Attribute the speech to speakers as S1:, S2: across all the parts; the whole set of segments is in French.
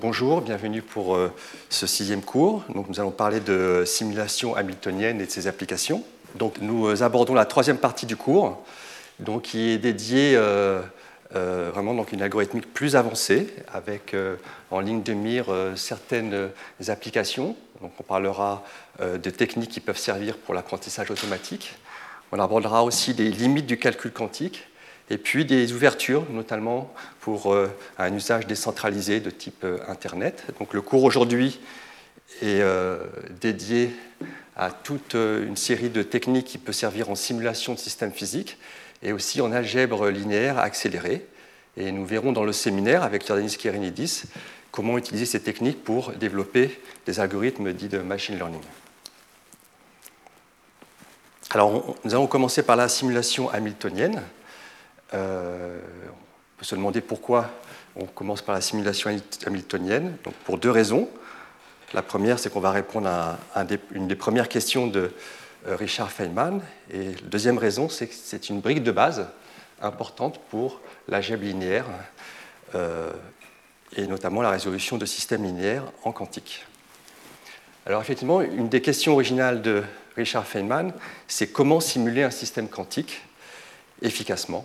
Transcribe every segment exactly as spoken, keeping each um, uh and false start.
S1: Bonjour, bienvenue pour euh, ce sixième cours. Donc, nous allons parler de simulation hamiltonienne et de ses applications. Donc, nous euh, abordons la troisième partie du cours, donc, qui est dédiée euh, euh, vraiment donc, une algorithmique plus avancée, avec euh, en ligne de mire euh, certaines euh, applications. Donc, on parlera euh, de techniques qui peuvent servir pour l'apprentissage automatique. On abordera aussi les limites du calcul quantique. Et puis des ouvertures, notamment pour euh, un usage décentralisé de type euh, Internet. Donc le cours aujourd'hui est euh, dédié à toute euh, une série de techniques qui peuvent servir en simulation de systèmes physiques et aussi en algèbre linéaire accélérée. Et nous verrons dans le séminaire avec Jordanis Kerenidis comment utiliser ces techniques pour développer des algorithmes dits de machine learning. Alors on, nous allons commencer par la simulation hamiltonienne. Euh, on peut se demander pourquoi on commence par la simulation hamiltonienne. Donc pour deux raisons. La première, c'est qu'on va répondre à un des, une des premières questions de euh, Richard Feynman. Et la deuxième raison, c'est que c'est une brique de base importante pour l'algèbre linéaire euh, et notamment la résolution de systèmes linéaires en quantique. Alors effectivement, une des questions originales de Richard Feynman, c'est comment simuler un système quantique efficacement.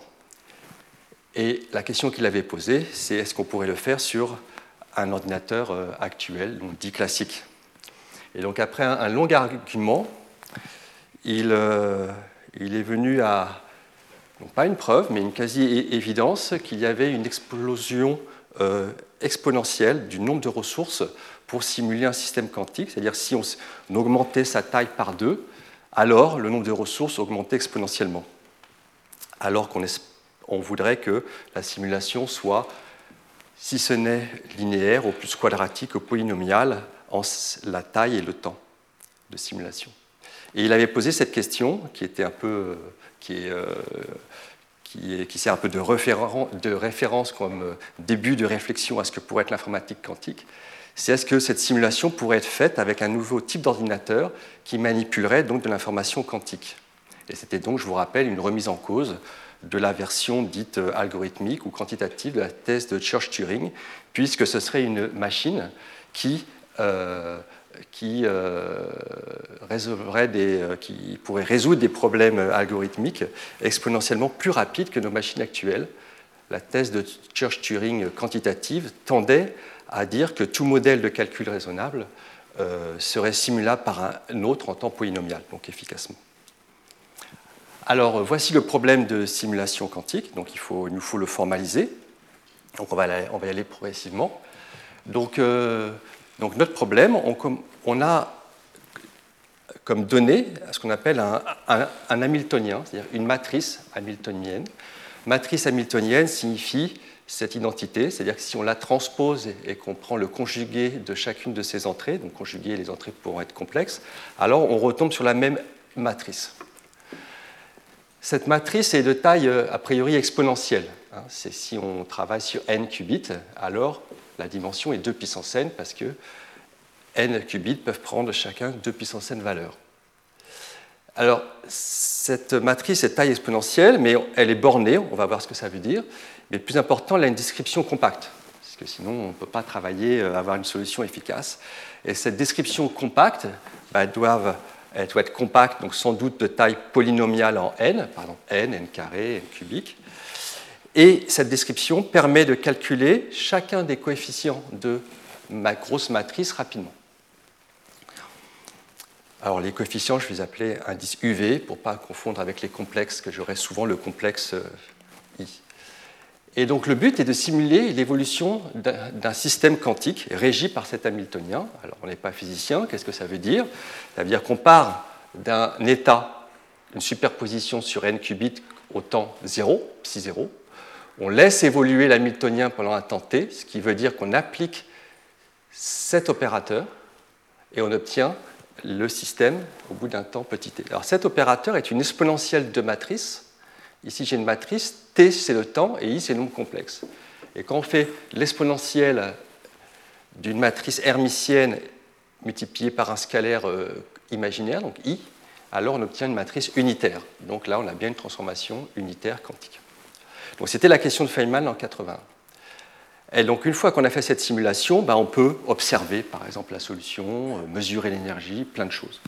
S1: Et la question qu'il avait posée, c'est est-ce qu'on pourrait le faire sur un ordinateur actuel, donc dit classique. Et donc après un, un long argument, il, euh, il est venu à, non pas une preuve, mais une quasi-évidence qu'il y avait une explosion euh, exponentielle du nombre de ressources pour simuler un système quantique. C'est-à-dire si on, on augmentait sa taille par deux, alors le nombre de ressources augmentait exponentiellement. Alors qu'on espère on voudrait que la simulation soit, si ce n'est linéaire, au plus quadratique, au polynomial, en la taille et le temps de simulation. Et il avait posé cette question, qui était un peu, qui est, euh, qui est, qui sert un peu de, référen, de référence comme début de réflexion à ce que pourrait être l'informatique quantique. C'est est-ce que cette simulation pourrait être faite avec un nouveau type d'ordinateur qui manipulerait donc de l'information quantique. Et c'était donc, je vous rappelle, une remise en cause de la version dite algorithmique ou quantitative de la thèse de Church-Turing, puisque ce serait une machine qui, euh, qui, euh, résolverait des, euh, qui pourrait résoudre des problèmes algorithmiques exponentiellement plus rapides que nos machines actuelles. La thèse de Church-Turing quantitative tendait à dire que tout modèle de calcul raisonnable euh, serait simulable par un autre en temps polynomial, donc efficacement. Alors, voici le problème de simulation quantique. Donc, il, faut, il nous faut le formaliser. Donc, on va, aller, on va y aller progressivement. Donc, euh, donc notre problème, on, on a comme donnée ce qu'on appelle un, un, un hamiltonien, c'est-à-dire une matrice hamiltonienne. Matrice hamiltonienne signifie cette identité, c'est-à-dire que si on la transpose et, et qu'on prend le conjugué de chacune de ces entrées, donc conjuguer, les entrées pourront être complexes, alors on retombe sur la même matrice. Cette matrice est de taille a priori exponentielle. C'est si on travaille sur n qubits, alors la dimension est deux puissance n parce que n qubits peuvent prendre chacun deux puissance n valeurs. Alors, cette matrice est de taille exponentielle, mais elle est bornée, on va voir ce que ça veut dire. Mais le plus important, elle a une description compacte, parce que sinon on ne peut pas travailler, avoir une solution efficace. Et cette description compacte, bah, elles doivent Elle doit être compacte, donc sans doute de taille polynomiale en n, pardon, n, n carré, n cubique. Et cette description permet de calculer chacun des coefficients de ma grosse matrice rapidement. Alors les coefficients, je vais les appeler indice U V pour ne pas confondre avec les complexes, que j'aurai souvent le complexe I. Et donc le but est de simuler l'évolution d'un système quantique régi par cet hamiltonien. Alors on n'est pas physicien, qu'est-ce que ça veut dire? Ça veut dire qu'on part d'un état, une superposition sur n qubits au temps zéro, psi zéro. On laisse évoluer l'hamiltonien pendant un temps t, ce qui veut dire qu'on applique cet opérateur et on obtient le système au bout d'un temps petit t. Alors cet opérateur est une exponentielle de matrice. Ici, j'ai une matrice, t c'est le temps et i c'est le nombre complexe. Et quand on fait l'exponentielle d'une matrice hermitienne multipliée par un scalaire euh, imaginaire, donc i, alors on obtient une matrice unitaire. Donc là, on a bien une transformation unitaire quantique. Donc c'était la question de Feynman en quatre-vingt-un. Et donc, une fois qu'on a fait cette simulation, ben, on peut observer, par exemple, la solution, mesurer l'énergie, plein de choses.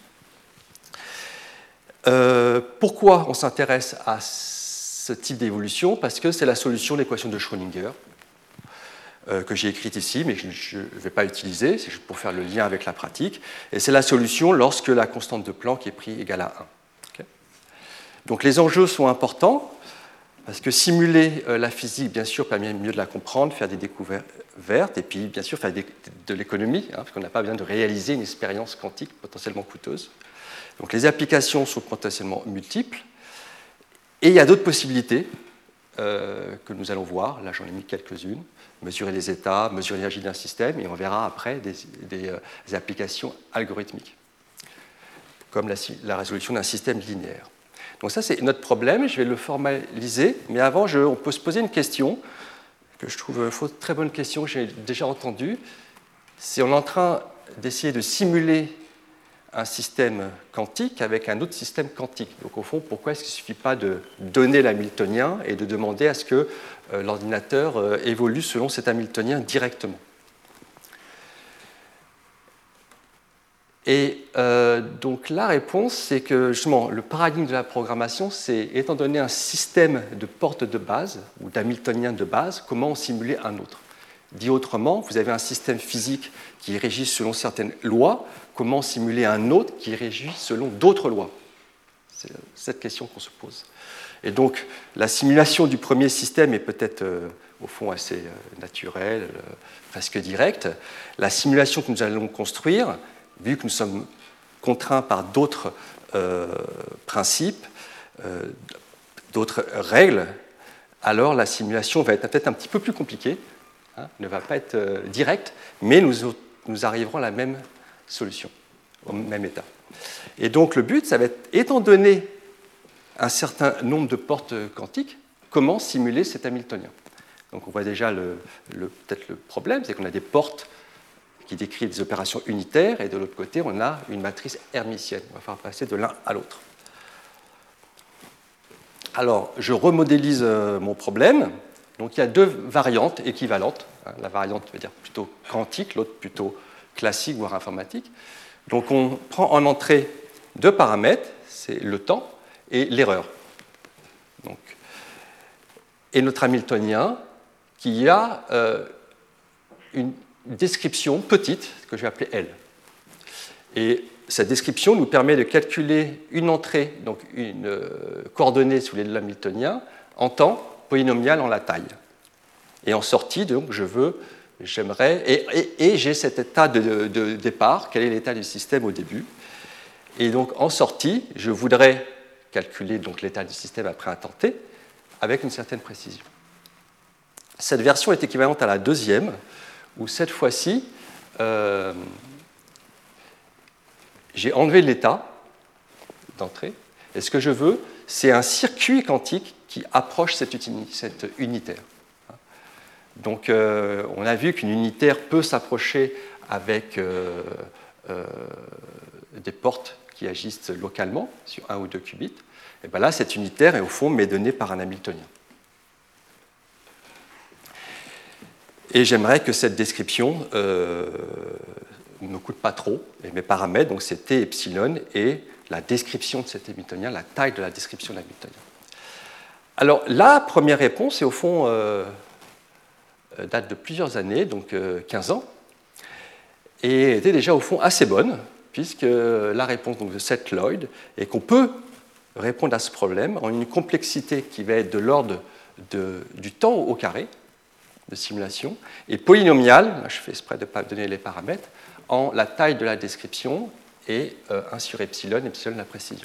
S1: Euh, pourquoi on s'intéresse à ce type d'évolution? Parce que c'est la solution de l'équation de Schrödinger, euh, que j'ai écrite ici, mais que je ne vais pas utiliser, c'est juste pour faire le lien avec la pratique. Et c'est la solution lorsque la constante de Planck est prise égale à un. Okay. Donc les enjeux sont importants, parce que simuler euh, la physique, bien sûr, permet mieux de la comprendre, faire des découvertes, et puis, bien sûr, faire des, de l'économie, hein, parce qu'on n'a pas besoin de réaliser une expérience quantique potentiellement coûteuse. Donc les applications sont potentiellement multiples, et il y a d'autres possibilités euh, que nous allons voir. Là, j'en ai mis quelques-unes. Mesurer les états, mesurer l'énergie d'un système, et on verra après des, des, euh, des applications algorithmiques, comme la, la résolution d'un système linéaire. Donc ça, c'est notre problème, je vais le formaliser, mais avant, je, on peut se poser une question, que je trouve une très bonne question, que j'ai déjà entendue. C'est on est en train d'essayer de simuler un système quantique avec un autre système quantique. Donc au fond, pourquoi est-ce qu'il ne suffit pas de donner l'hamiltonien et de demander à ce que euh, l'ordinateur euh, évolue selon cet hamiltonien directement? Et euh, donc la réponse, c'est que justement, le paradigme de la programmation, c'est étant donné un système de portes de base ou d'hamiltoniens de base, comment simuler un autre? Dit autrement, vous avez un système physique qui est régi selon certaines lois, comment simuler un autre qui est régi selon d'autres lois? C'est cette question qu'on se pose. Et donc, la simulation du premier système est peut-être, euh, au fond, assez euh, naturelle, euh, presque directe. La simulation que nous allons construire, vu que nous sommes contraints par d'autres euh, principes, euh, d'autres règles, alors la simulation va être peut-être un petit peu plus compliquée, hein, ne va pas être euh, directe, mais nous, nous arriverons à la même solution, au même état. Et donc le but, ça va être, étant donné un certain nombre de portes quantiques, comment simuler cet hamiltonien? Donc on voit déjà le, le, peut-être le problème, c'est qu'on a des portes qui décrivent des opérations unitaires, et de l'autre côté, on a une matrice hermitienne. On va faire passer de l'un à l'autre. Alors, je remodélise mon problème. Donc il y a deux variantes équivalentes. La variante veut dire plutôt quantique, l'autre plutôt classique, voire informatique. Donc on prend en entrée deux paramètres, c'est le temps et l'erreur. Donc, et notre hamiltonien qui a euh, une description petite que je vais appeler L. Et cette description nous permet de calculer une entrée, donc une euh, coordonnée sous les hamiltoniens, en temps polynomial en la taille. Et en sortie, donc, je veux, j'aimerais, et, et, et j'ai cet état de, de, de départ, quel est l'état du système au début. Et donc, en sortie, je voudrais calculer donc, l'état du système après un temps t, avec une certaine précision. Cette version est équivalente à la deuxième, où cette fois-ci, euh, j'ai enlevé l'état d'entrée, et ce que je veux, c'est un circuit quantique qui approche cette, uni- cette unitaire. Donc, euh, on a vu qu'une unitaire peut s'approcher avec euh, euh, des portes qui agissent localement, sur un ou deux qubits. Et bien là, cette unitaire est au fond m'est donnée par un hamiltonien. Et j'aimerais que cette description euh, ne me coûte pas trop. Et mes paramètres, donc c'est T epsilon et la description de cet hamiltonien, la taille de la description de l'hamiltonien. Alors, la première réponse est au fond euh, date de plusieurs années, donc euh, quinze ans, et était déjà au fond assez bonne, puisque la réponse donc, de Seth Lloyd est qu'on peut répondre à ce problème en une complexité qui va être de l'ordre de, du temps au carré de simulation, et polynomiale, je fais exprès de ne pas donner les paramètres, en la taille de la description et euh, un sur epsilon, epsilon la précision.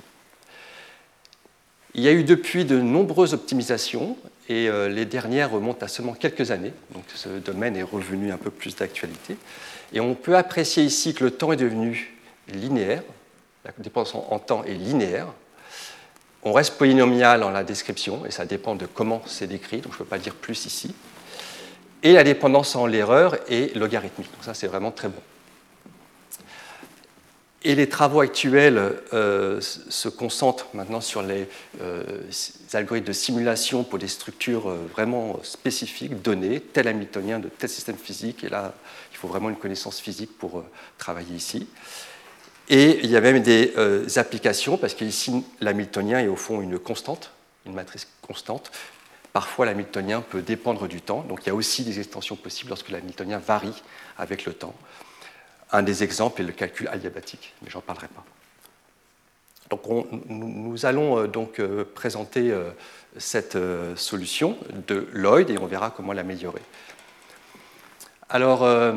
S1: Il y a eu depuis de nombreuses optimisations, et euh, les dernières remontent à seulement quelques années, donc ce domaine est revenu un peu plus d'actualité. Et on peut apprécier ici que le temps est devenu linéaire, la dépendance en temps est linéaire. On reste polynomial en la description, et ça dépend de comment c'est décrit, donc je ne peux pas dire plus ici. Et la dépendance en l'erreur est logarithmique, donc ça c'est vraiment très bon. Et les travaux actuels euh, se concentrent maintenant sur les, euh, les algorithmes de simulation pour des structures euh, vraiment spécifiques, données, tel hamiltonien de tel système physique. Et là, il faut vraiment une connaissance physique pour euh, travailler ici. Et il y a même des euh, applications, parce qu'ici, l'hamiltonien est au fond une constante, une matrice constante. Parfois, l'hamiltonien peut dépendre du temps. Donc, il y a aussi des extensions possibles lorsque l'hamiltonien varie avec le temps. Un des exemples est le calcul adiabatique, mais je n'en parlerai pas. Donc on, nous allons euh, donc euh, présenter euh, cette euh, solution de Lloyd et on verra comment l'améliorer. Alors, euh,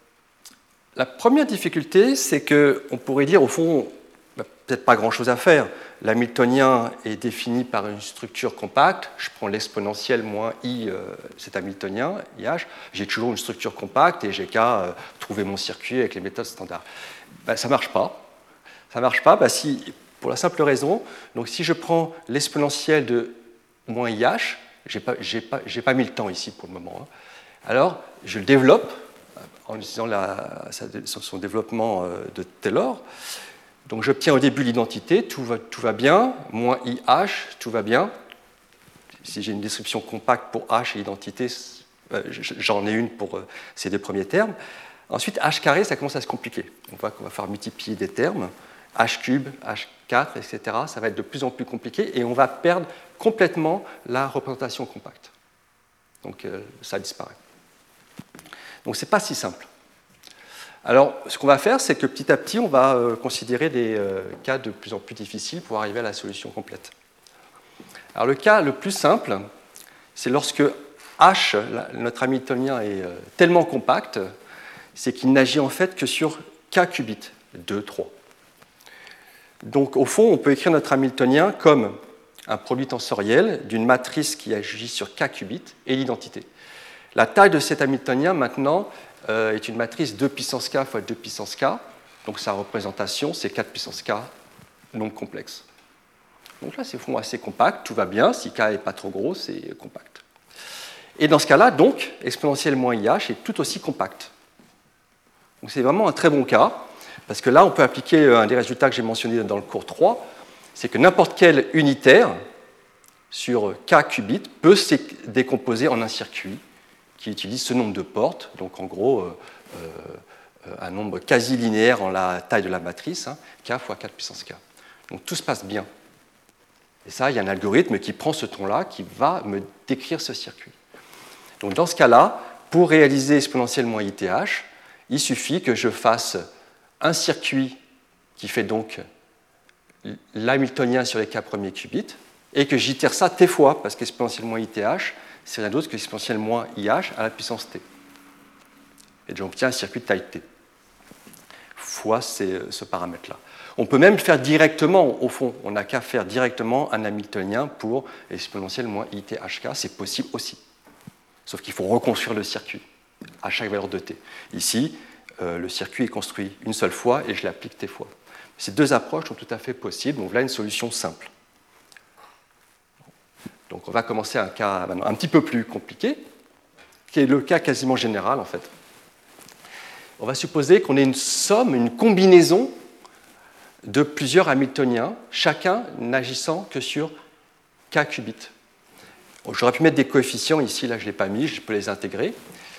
S1: la première difficulté, c'est qu'on pourrait dire, au fond, bah, peut-être pas grand-chose à faire. L'hamiltonien est défini par une structure compacte. Je prends l'exponentielle moins i, euh, c'est hamiltonien, I-H. J'ai toujours une structure compacte et j'ai qu'à euh, trouver mon circuit avec les méthodes standards. Ben, ça ne marche pas. Ça ne marche pas bah, si, pour la simple raison, donc si je prends l'exponentielle de moins I H, je n'ai pas, j'ai pas, j'ai pas mis le temps ici pour le moment, hein. Alors, je le développe en utilisant la, son développement de Taylor. Donc j'obtiens au début l'identité, tout va, tout va bien, moins I H, tout va bien. Si j'ai une description compacte pour H et identité, j'en ai une pour ces deux premiers termes. Ensuite, H carré, ça commence à se compliquer. On voit qu'on va faire multiplier des termes, H cube, H quatre, et cetera. Ça va être de plus en plus compliqué et on va perdre complètement la représentation compacte. Donc euh, ça disparaît. Donc ce n'est pas si simple. Alors, ce qu'on va faire, c'est que petit à petit, on va euh, considérer des euh, cas de plus en plus difficiles pour arriver à la solution complète. Alors, le cas le plus simple, c'est lorsque H, la, notre hamiltonien, est euh, tellement compact, c'est qu'il n'agit en fait que sur K qubits, deux, trois. Donc, au fond, on peut écrire notre hamiltonien comme un produit tensoriel d'une matrice qui agit sur K qubits et l'identité. La taille de cet hamiltonien, maintenant, euh, est une matrice deux puissance K fois deux puissance K. Donc sa représentation, c'est quatre puissance K, non complexe. Donc là, c'est fond assez compact, tout va bien. Si K n'est pas trop gros, c'est compact. Et dans ce cas-là, donc, exponentielle moins I H est tout aussi compact. Donc c'est vraiment un très bon cas, parce que là, on peut appliquer un des résultats que j'ai mentionné dans le cours trois, c'est que n'importe quel unitaire sur K qubits peut se décomposer en un circuit qui utilise ce nombre de portes, donc en gros euh, euh, un nombre quasi linéaire en la taille de la matrice, hein, K fois quatre puissance K. Donc tout se passe bien. Et ça, il y a un algorithme qui prend ce ton-là, qui va me décrire ce circuit. Donc dans ce cas-là, pour réaliser exponentielle moins I T H, il suffit que je fasse un circuit qui fait donc l'hamiltonien sur les K premiers qubits, et que j'itère ça T fois, parce qu'exponentielle moins I T H, c'est rien d'autre que l'exponentielle moins I H à la puissance T. Et j'obtiens un circuit de taille T, fois ces, ce paramètre-là. On peut même le faire directement, au fond. On n'a qu'à faire directement un hamiltonien pour exponentielle moins I T H K, c'est possible aussi. Sauf qu'il faut reconstruire le circuit à chaque valeur de T. Ici, euh, le circuit est construit une seule fois et je l'applique T fois. Ces deux approches sont tout à fait possibles, donc là, une solution simple. Donc on va commencer un cas un petit peu plus compliqué, qui est le cas quasiment général en fait. On va supposer qu'on ait une somme, une combinaison de plusieurs hamiltoniens, chacun n'agissant que sur K qubits. J'aurais pu mettre des coefficients ici, là je ne l'ai pas mis, je peux les intégrer.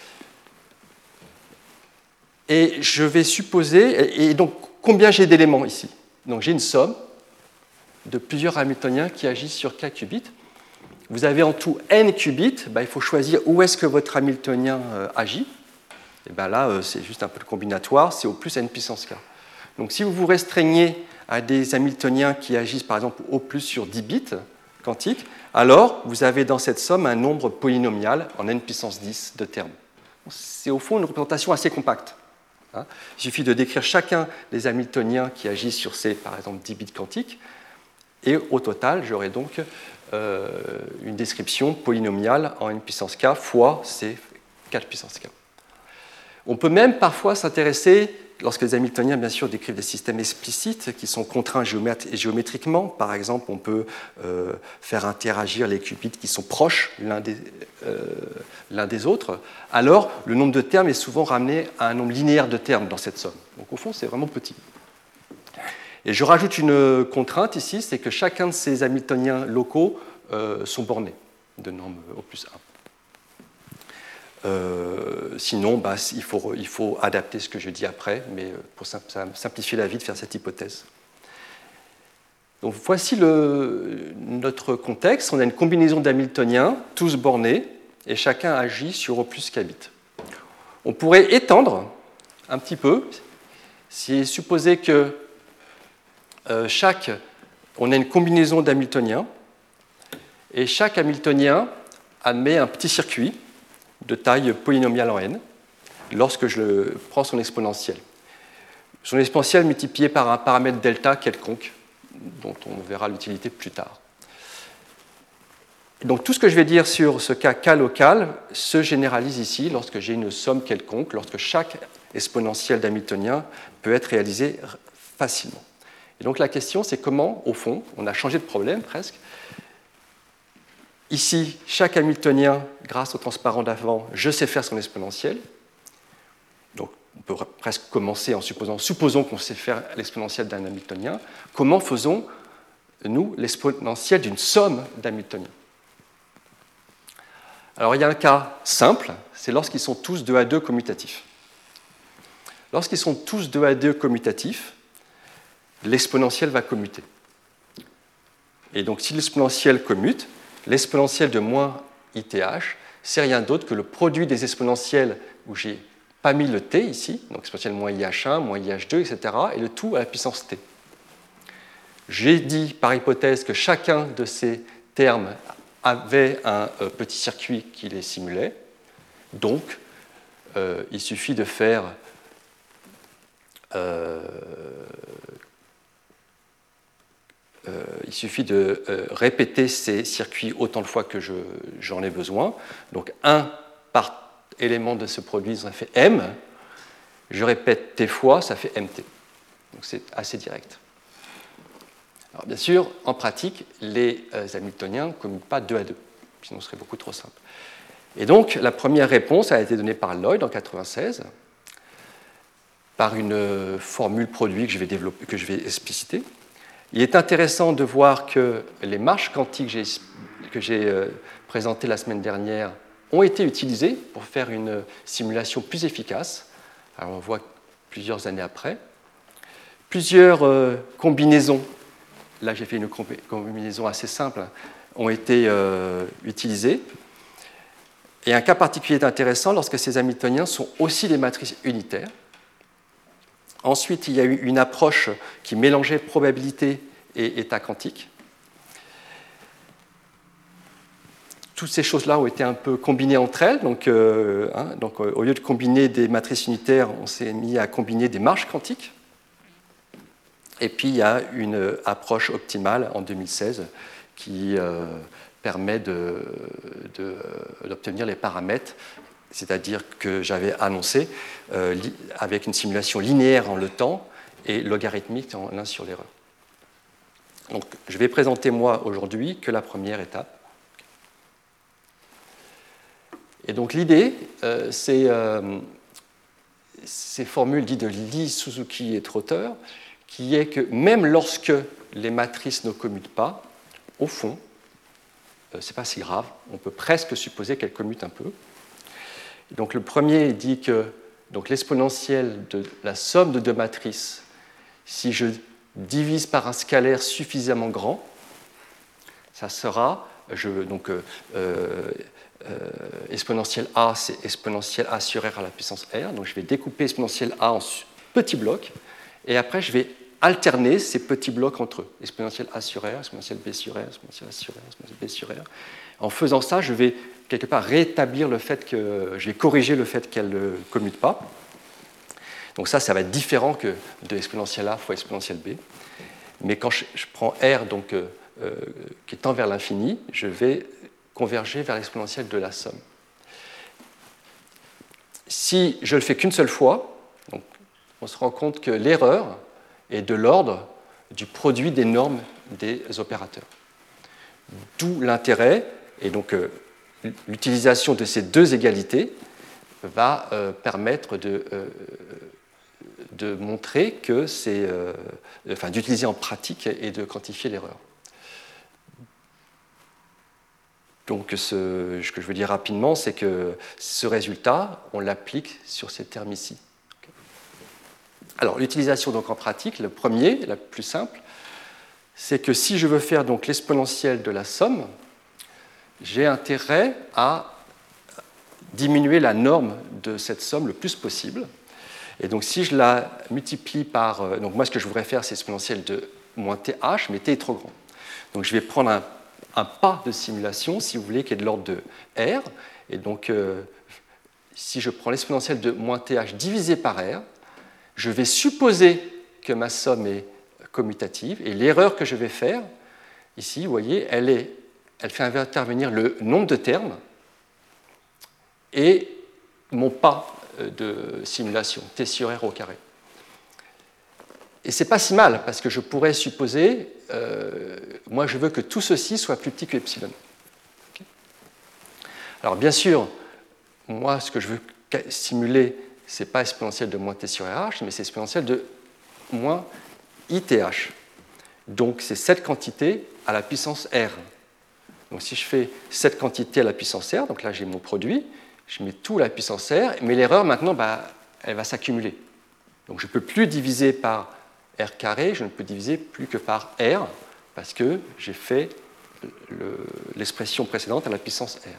S1: Et je vais supposer, et donc combien j'ai d'éléments ici? Donc j'ai une somme de plusieurs hamiltoniens qui agissent sur K qubits. Vous avez en tout n qubits, ben, il faut choisir où est-ce que votre hamiltonien euh, agit. Et ben là, euh, c'est juste un peu le combinatoire, c'est au plus n puissance k. Donc si vous vous restreignez à des hamiltoniens qui agissent par exemple au plus sur dix bits quantiques, alors vous avez dans cette somme un nombre polynomial en n puissance dix de termes. C'est au fond une représentation assez compacte. Hein. Il suffit de décrire chacun des hamiltoniens qui agissent sur ces, par exemple, dix bits quantiques, et au total, j'aurai donc Euh, une description polynomiale en n puissance k fois ces quatre puissance k. On peut même parfois s'intéresser, lorsque les hamiltoniens bien sûr décrivent des systèmes explicites qui sont contraints géométriquement, par exemple on peut euh, faire interagir les qubits qui sont proches l'un des, euh, l'un des autres, alors le nombre de termes est souvent ramené à un nombre linéaire de termes dans cette somme. Donc au fond c'est vraiment petit. Et je rajoute une contrainte ici, c'est que chacun de ces Hamiltoniens locaux euh, sont bornés de norme O plus un. Euh, sinon, bah, il, faut, il faut adapter ce que je dis après, mais pour simplifier la vie de faire cette hypothèse. Donc voici le, notre contexte. On a une combinaison d'Hamiltoniens, tous bornés, et chacun agit sur O plus k bits. On pourrait étendre un petit peu, si supposer que euh, chaque, on a une combinaison d'Hamiltoniens, et chaque Hamiltonien admet un petit circuit de taille polynomiale en n, lorsque je prends son exponentiel. Son exponentiel multiplié par un paramètre delta quelconque, dont on verra l'utilité plus tard. Donc tout ce que je vais dire sur ce cas k local se généralise ici lorsque j'ai une somme quelconque, lorsque chaque exponentiel d'Hamiltonien peut être réalisé facilement. Et donc la question, c'est comment, au fond, on a changé de problème presque. Ici, chaque Hamiltonien, grâce au transparent d'avant, je sais faire son exponentiel. Donc on peut presque commencer en supposant, supposons qu'on sait faire l'exponentiel d'un Hamiltonien. Comment faisons-nous l'exponentiel d'une somme d'Hamiltoniens? Alors il y a un cas simple, c'est lorsqu'ils sont tous deux à deux commutatifs. Lorsqu'ils sont tous deux à deux commutatifs, l'exponentiel va commuter. Et donc si l'exponentiel commute, l'exponentiel de moins I T H, c'est rien d'autre que le produit des exponentiels où j'ai pas mis le t ici, donc exponentiel moins I H un, moins I H deux, et cetera, et le tout à la puissance t. J'ai dit par hypothèse que chacun de ces termes avait un euh, petit circuit qui les simulait, donc euh, il suffit de faire euh, Euh, il suffit de euh, répéter ces circuits autant de fois que je, j'en ai besoin. Donc un par élément de ce produit, ça fait m. Je répète t fois, ça fait mt. Donc c'est assez direct. Alors bien sûr, en pratique, les euh, Hamiltoniens ne commutent pas deux à deux, sinon ce serait beaucoup trop simple. Et donc la première réponse a été donnée par Lloyd en mille neuf cent quatre-vingt-seize, par une formule produit que je vais développer, que je vais expliciter. Il est intéressant de voir que les marches quantiques que j'ai présentées la semaine dernière ont été utilisées pour faire une simulation plus efficace. Alors on voit plusieurs années après. Plusieurs euh, combinaisons, là j'ai fait une combinaison assez simple, ont été euh, utilisées. Et un cas particulier est intéressant lorsque ces Hamiltoniens sont aussi des matrices unitaires. Ensuite, il y a eu une approche qui mélangeait probabilité et état quantique. Toutes ces choses-là ont été un peu combinées entre elles. Donc, euh, hein, donc euh, au lieu de combiner des matrices unitaires, on s'est mis à combiner des marches quantiques. Et puis, il y a une approche optimale en deux mille seize qui euh, permet de, de, d'obtenir les paramètres, c'est-à-dire que j'avais annoncé, euh, li- avec une simulation linéaire en le temps et logarithmique en l'un sur l'erreur. Donc, je vais présenter, moi, aujourd'hui, que la première étape. Et donc, l'idée, euh, c'est euh, ces formules dites de Lee, Suzuki et Trotter, qui est que même lorsque les matrices ne commutent pas, au fond, euh, ce n'est pas si grave, on peut presque supposer qu'elles commutent un peu. Donc le premier dit que donc, l'exponentielle de la somme de deux matrices, si je divise par un scalaire suffisamment grand, ça sera, je, donc euh, euh, exponentielle A, c'est exponentielle A sur R à la puissance R, donc je vais découper exponentielle A en petits blocs, et après je vais alterner ces petits blocs entre eux, exponentielle A sur R, exponentielle B sur R, exponentielle A sur R, exponentielle B sur R. En faisant ça, je vais quelque part rétablir le fait que, je vais corriger le fait qu'elle ne commute pas. Donc ça, ça va être différent que de exponentielle A fois exponentielle B. Mais quand je, je prends R donc, euh, euh, qui tend vers l'infini, je vais converger vers l'exponentielle de la somme. Si je le fais qu'une seule fois, donc, on se rend compte que l'erreur est de l'ordre du produit des normes des opérateurs. D'où l'intérêt, et donc euh, l'utilisation de ces deux égalités va euh, permettre de, euh, de montrer que c'est, euh, enfin, d'utiliser en pratique et de quantifier l'erreur. Donc, ce, ce que je veux dire rapidement, c'est que ce résultat, on l'applique sur ces termes ici. Okay. Alors, l'utilisation donc en pratique, le premier, la plus simple, c'est que si je veux faire donc l'exponentielle de la somme, j'ai intérêt à diminuer la norme de cette somme le plus possible. Et donc, si je la multiplie par... Donc, moi, ce que je voudrais faire, c'est exponentielle de moins th, mais t est trop grand. Donc, je vais prendre un, un pas de simulation, si vous voulez, qui est de l'ordre de r. Et donc, euh, si je prends l'exponentielle de moins th divisé par r, je vais supposer que ma somme est commutative. Et l'erreur que je vais faire, ici, vous voyez, elle, est, elle fait intervenir le nombre de termes et mon pas de simulation, t sur r au carré. Et ce n'est pas si mal, parce que je pourrais supposer, euh, moi je veux que tout ceci soit plus petit que epsilon. Okay. Alors bien sûr, moi ce que je veux simuler, ce n'est pas exponentielle de moins t sur rh, mais c'est exponentielle de moins ith. Donc c'est cette quantité à la puissance r. Donc si je fais cette quantité à la puissance r, donc là j'ai mon produit, je mets tout à la puissance r, mais l'erreur maintenant, bah, elle va s'accumuler. Donc je ne peux plus diviser par r carré, je ne peux diviser plus que par r, parce que j'ai fait l'expression précédente à la puissance r.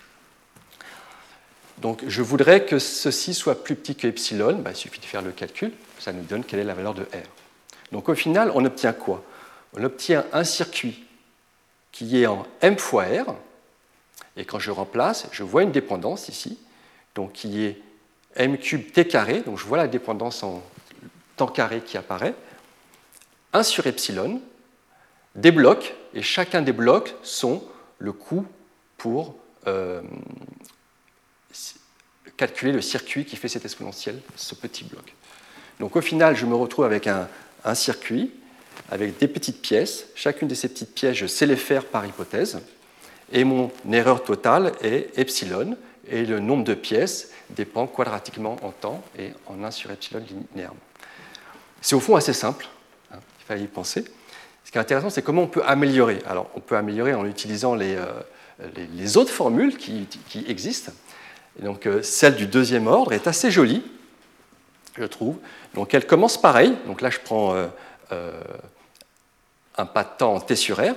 S1: Donc je voudrais que ceci soit plus petit que epsilon, bah, il suffit de faire le calcul, ça nous donne quelle est la valeur de r. Donc au final, on obtient quoi? On obtient un circuit qui est en m fois r, et quand je remplace, je vois une dépendance ici, donc qui est m cube t carré, donc je vois la dépendance en temps carré qui apparaît, un sur epsilon, des blocs, et chacun des blocs sont le coût pour euh, calculer le circuit qui fait cette exponentielle, ce petit bloc. Donc au final, je me retrouve avec un, un circuit, avec des petites pièces, chacune de ces petites pièces, je sais les faire par hypothèse, et mon erreur totale est epsilon, et le nombre de pièces dépend quadratiquement en temps et en un sur epsilon linéairement. C'est au fond assez simple, hein, il fallait y penser. Ce qui est intéressant, c'est comment on peut améliorer. Alors, on peut améliorer en utilisant les, euh, les, les autres formules qui, qui existent. Et donc, euh, celle du deuxième ordre est assez jolie, je trouve. Donc, elle commence pareil. Donc là, je prends euh, euh, un pas de temps en t sur r.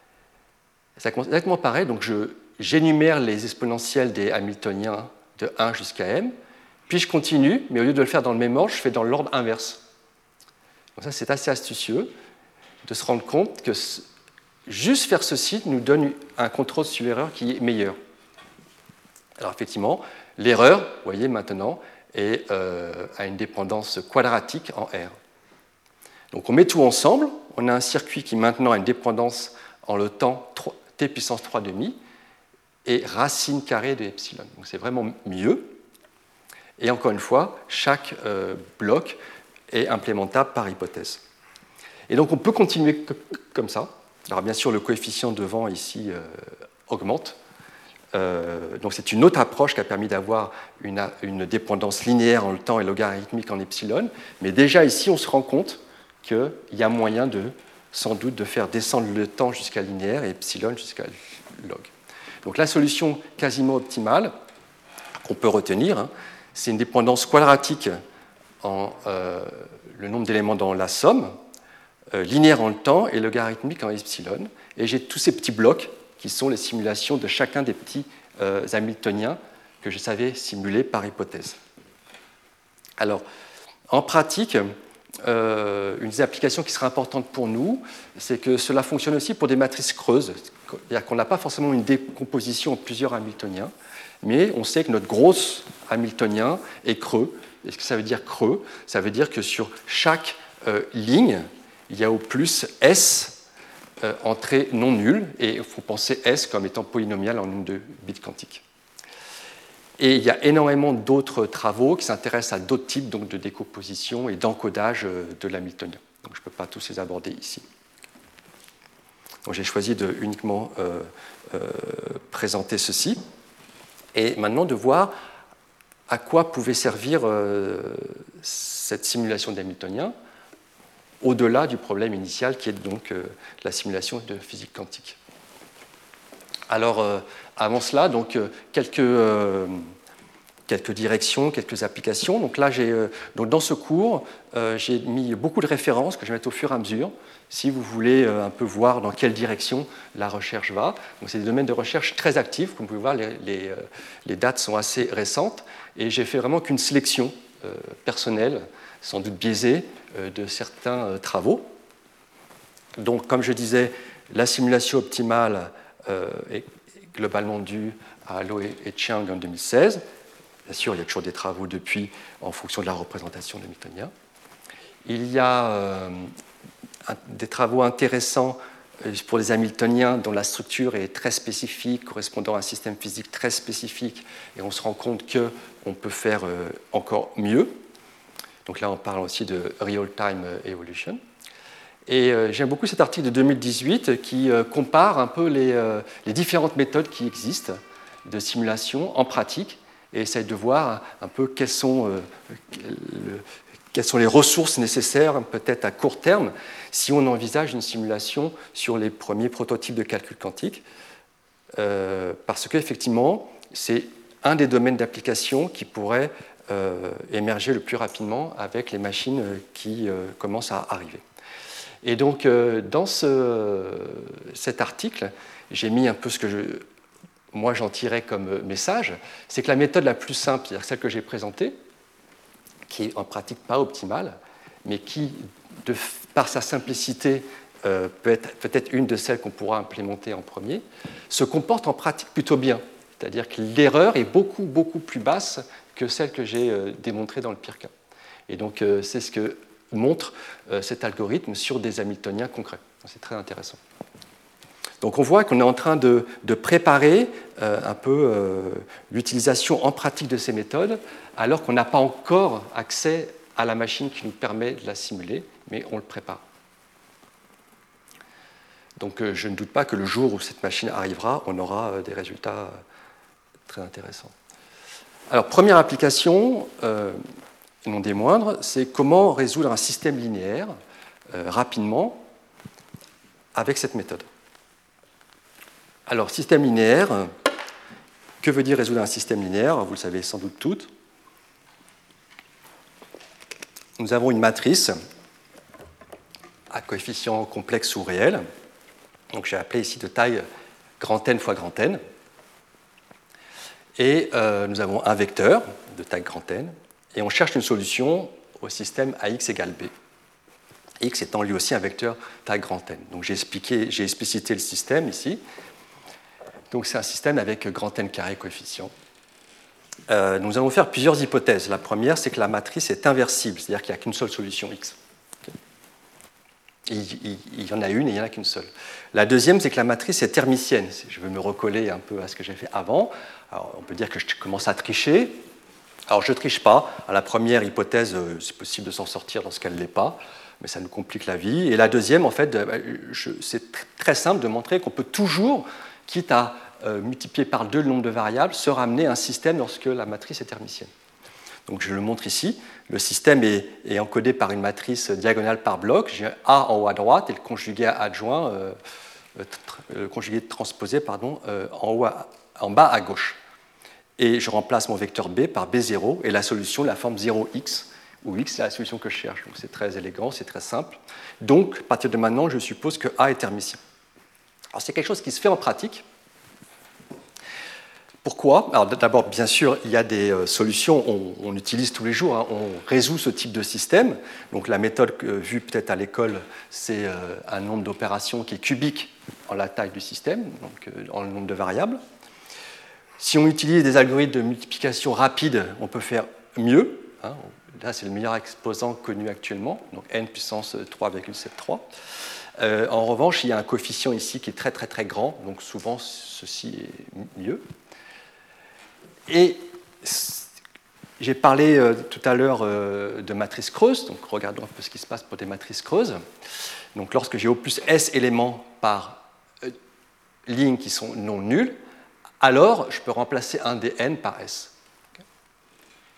S1: Ça commence exactement pareil, donc je, j'énumère les exponentielles des Hamiltoniens de un jusqu'à m, puis je continue, mais au lieu de le faire dans le même ordre, je fais dans l'ordre inverse. Donc ça, c'est assez astucieux de se rendre compte que juste faire ceci nous donne un contrôle sur l'erreur qui est meilleur. Alors effectivement, l'erreur, vous voyez maintenant, est, euh, a une dépendance quadratique en R. Donc on met tout ensemble, on a un circuit qui maintenant a une dépendance en le temps t puissance trois demi et racine carrée de epsilon. Donc c'est vraiment mieux. Et encore une fois, chaque euh, bloc est implémentable par hypothèse. Et donc on peut continuer comme ça. Alors bien sûr, le coefficient devant ici euh, augmente. Euh, donc c'est une autre approche qui a permis d'avoir une, une dépendance linéaire en le temps et logarithmique en epsilon. Mais déjà ici, on se rend compte qu'il y a moyen de, sans doute, de faire descendre le temps jusqu'à linéaire et epsilon jusqu'à log. Donc la solution quasiment optimale qu'on peut retenir, hein, c'est une dépendance quadratique en euh, le nombre d'éléments dans la somme, euh, linéaire en le temps et logarithmique en epsilon. Et j'ai tous ces petits blocs qui sont les simulations de chacun des petits euh, Hamiltoniens que je savais simuler par hypothèse. Alors, en pratique, euh, une des applications qui sera importante pour nous, c'est que cela fonctionne aussi pour des matrices creuses. C'est-à-dire qu'on n'a pas forcément une décomposition en plusieurs Hamiltoniens, mais on sait que notre gros Hamiltonien est creux. Et ce que ça veut dire creux? Ça veut dire que sur chaque euh, ligne, il y a au plus S Euh, entrée non nulle, et il faut penser S comme étant polynomial en une de bits quantiques. Et il y a énormément d'autres travaux qui s'intéressent à d'autres types donc, de décomposition et d'encodage de l'hamiltonien. Donc je ne peux pas tous les aborder ici. Donc j'ai choisi de uniquement euh, euh, présenter ceci, et maintenant de voir à quoi pouvait servir euh, cette simulation d'hamiltonien, au-delà du problème initial qui est donc euh, la simulation de physique quantique. Alors, euh, avant cela, donc, euh, quelques, euh, quelques directions, quelques applications. Donc là, j'ai, euh, donc dans ce cours, euh, j'ai mis beaucoup de références que je vais mettre au fur et à mesure, si vous voulez euh, un peu voir dans quelle direction la recherche va. Donc, c'est des domaines de recherche très actifs. Comme vous pouvez voir, les, les, euh, les dates sont assez récentes. Et j'ai fait vraiment qu'une sélection euh, personnelle, sans doute biaisée, euh, de certains euh, travaux. Donc, comme je disais, la simulation optimale euh, est globalement due à Lo et Chiang en deux mille seize. Bien sûr, il y a toujours des travaux depuis en fonction de la représentation de hamiltonien. Il y a euh, un, des travaux intéressants euh, pour les hamiltoniens dont la structure est très spécifique, correspondant à un système physique très spécifique, et on se rend compte qu'on peut faire euh, encore mieux. Donc là, on parle aussi de real-time evolution. Et euh, j'aime beaucoup cet article de deux mille dix-huit qui euh, compare un peu les, euh, les différentes méthodes qui existent de simulation en pratique et essaye de voir un peu quelles sont, euh, le, quelles sont les ressources nécessaires, peut-être à court terme, si on envisage une simulation sur les premiers prototypes de calcul quantique. Euh, parce qu'effectivement, c'est un des domaines d'application qui pourrait euh, émerger le plus rapidement avec les machines qui euh, commencent à arriver. Et donc, euh, dans ce, cet article, j'ai mis un peu ce que je, moi j'en tirais comme message, c'est que la méthode la plus simple, c'est-à-dire celle que j'ai présentée, qui est en pratique pas optimale, mais qui, de, par sa simplicité, euh, peut être peut-être une de celles qu'on pourra implémenter en premier, se comporte en pratique plutôt bien. C'est-à-dire que l'erreur est beaucoup, beaucoup plus basse que celle que j'ai euh, démontrée dans le pire cas. Et donc, euh, c'est ce que montre euh, cet algorithme sur des hamiltoniens concrets. C'est très intéressant. Donc on voit qu'on est en train de, de préparer euh, un peu euh, l'utilisation en pratique de ces méthodes, alors qu'on n'a pas encore accès à la machine qui nous permet de la simuler, mais on le prépare. Donc euh, je ne doute pas que le jour où cette machine arrivera, on aura euh, des résultats euh, très intéressants. Alors première application, euh, non des moindres, c'est comment résoudre un système linéaire euh, rapidement avec cette méthode. Alors, système linéaire, que veut dire résoudre un système linéaire? Vous le savez sans doute toutes. Nous avons une matrice à coefficient complexe ou réel. Donc, j'ai appelé ici de taille grand N fois grand N. Et euh, nous avons un vecteur de taille grand N. Et on cherche une solution au système A X égale B. X étant lui aussi un vecteur taille grand N. Donc, j'ai expliqué, j'ai explicité le système ici. Donc c'est un système avec grand N carré coefficient. Euh, nous allons faire plusieurs hypothèses. La première, c'est que la matrice est inversible, c'est-à-dire qu'il n'y a qu'une seule solution X. Okay. Il, il, il y en a une et il n'y en a qu'une seule. La deuxième, c'est que la matrice est thermicienne. Je veux me recoller un peu à ce que j'ai fait avant. Alors, on peut dire que je commence à tricher. Alors je ne triche pas. À la première hypothèse, c'est possible de s'en sortir lorsqu'elle ne l'est pas, mais ça nous complique la vie. Et la deuxième, en fait, c'est très simple de montrer qu'on peut toujours, quitte à euh, multiplier par deux le nombre de variables, se ramener à un système lorsque la matrice est thermicienne. Donc je le montre ici. Le système est, est encodé par une matrice diagonale par bloc. J'ai A en haut à droite et le conjugué adjoint, euh, le conjugué transposé pardon, euh, en, haut à, en bas à gauche. Et je remplace mon vecteur B par B zéro et la solution, la forme zéro x, où x c'est la solution que je cherche. Donc c'est très élégant, c'est très simple. Donc à partir de maintenant, je suppose que A est thermicien. Alors c'est quelque chose qui se fait en pratique. Pourquoi? Alors d'abord, bien sûr, il y a des euh, solutions, on, on utilise tous les jours, hein, on résout ce type de système. Donc la méthode euh, vue peut-être à l'école, c'est euh, un nombre d'opérations qui est cubique en la taille du système, donc euh, en le nombre de variables. Si on utilise des algorithmes de multiplication rapide, on peut faire mieux. Hein. Là, c'est le meilleur exposant connu actuellement, donc n puissance trois virgule soixante-treize. Euh, en revanche, il y a un coefficient ici qui est très très très grand, donc souvent ceci est mieux. Et j'ai parlé euh, tout à l'heure euh, de matrices creuses, donc regardons un peu ce qui se passe pour des matrices creuses. Donc lorsque j'ai au plus S éléments par euh, lignes qui sont non nulles, alors je peux remplacer un des n par S.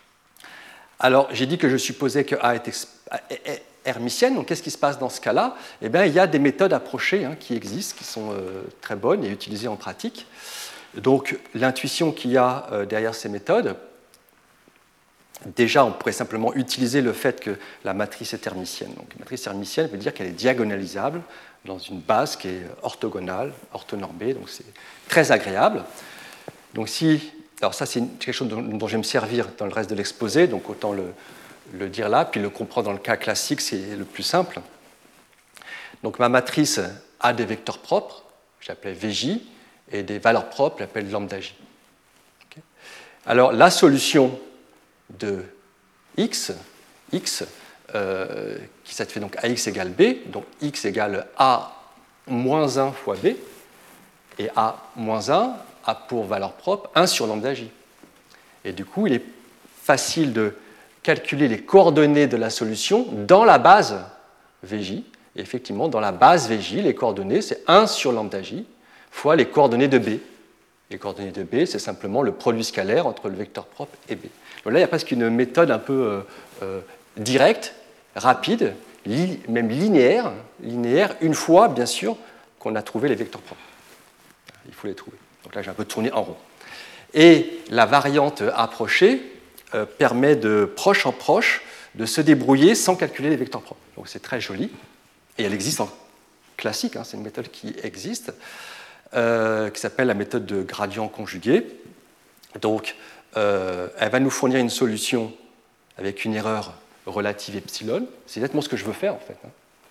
S1: Alors, j'ai dit que je supposais que A est hermitienne, donc qu'est-ce qui se passe dans ce cas-là? Eh bien, il y a des méthodes approchées hein, qui existent, qui sont euh, très bonnes et utilisées en pratique. Donc, l'intuition qu'il y a euh, derrière ces méthodes, déjà, on pourrait simplement utiliser le fait que la matrice est hermitienne. Donc, la matrice hermitienne veut dire qu'elle est diagonalisable dans une base qui est orthogonale, orthonormée, donc c'est très agréable. Donc, si, alors ça, c'est quelque chose dont, dont je vais me servir dans le reste de l'exposé, donc autant le, le dire là, puis le comprendre dans le cas classique, c'est le plus simple. Donc, ma matrice a des vecteurs propres, j'appelais V J, et des valeurs propres, j'appelle lambda J. Okay. Alors, la solution de x, x euh, qui satisfait donc ax égale b, donc x égale a moins un fois b, et a moins un a pour valeur propre un sur lambda j. Et du coup, il est facile de calculer les coordonnées de la solution dans la base V J. Et effectivement, dans la base V J, les coordonnées, c'est un sur lambda j fois les coordonnées de b. Les coordonnées de b, c'est simplement le produit scalaire entre le vecteur propre et b. Donc là, il y a presque une méthode un peu euh, euh, directe, rapide, li même linéaire, linéaire, une fois, bien sûr, qu'on a trouvé les vecteurs propres. Il faut les trouver. Donc là, j'ai un peu tourné en rond. Et la variante approchée euh, permet de proche en proche de se débrouiller sans calculer les vecteurs propres. Donc c'est très joli. Et elle existe en classique, hein, c'est une méthode qui existe, euh, qui s'appelle la méthode de gradient conjugué. Donc, euh, elle va nous fournir une solution avec une erreur relative epsilon. C'est exactement ce que je veux faire, en fait.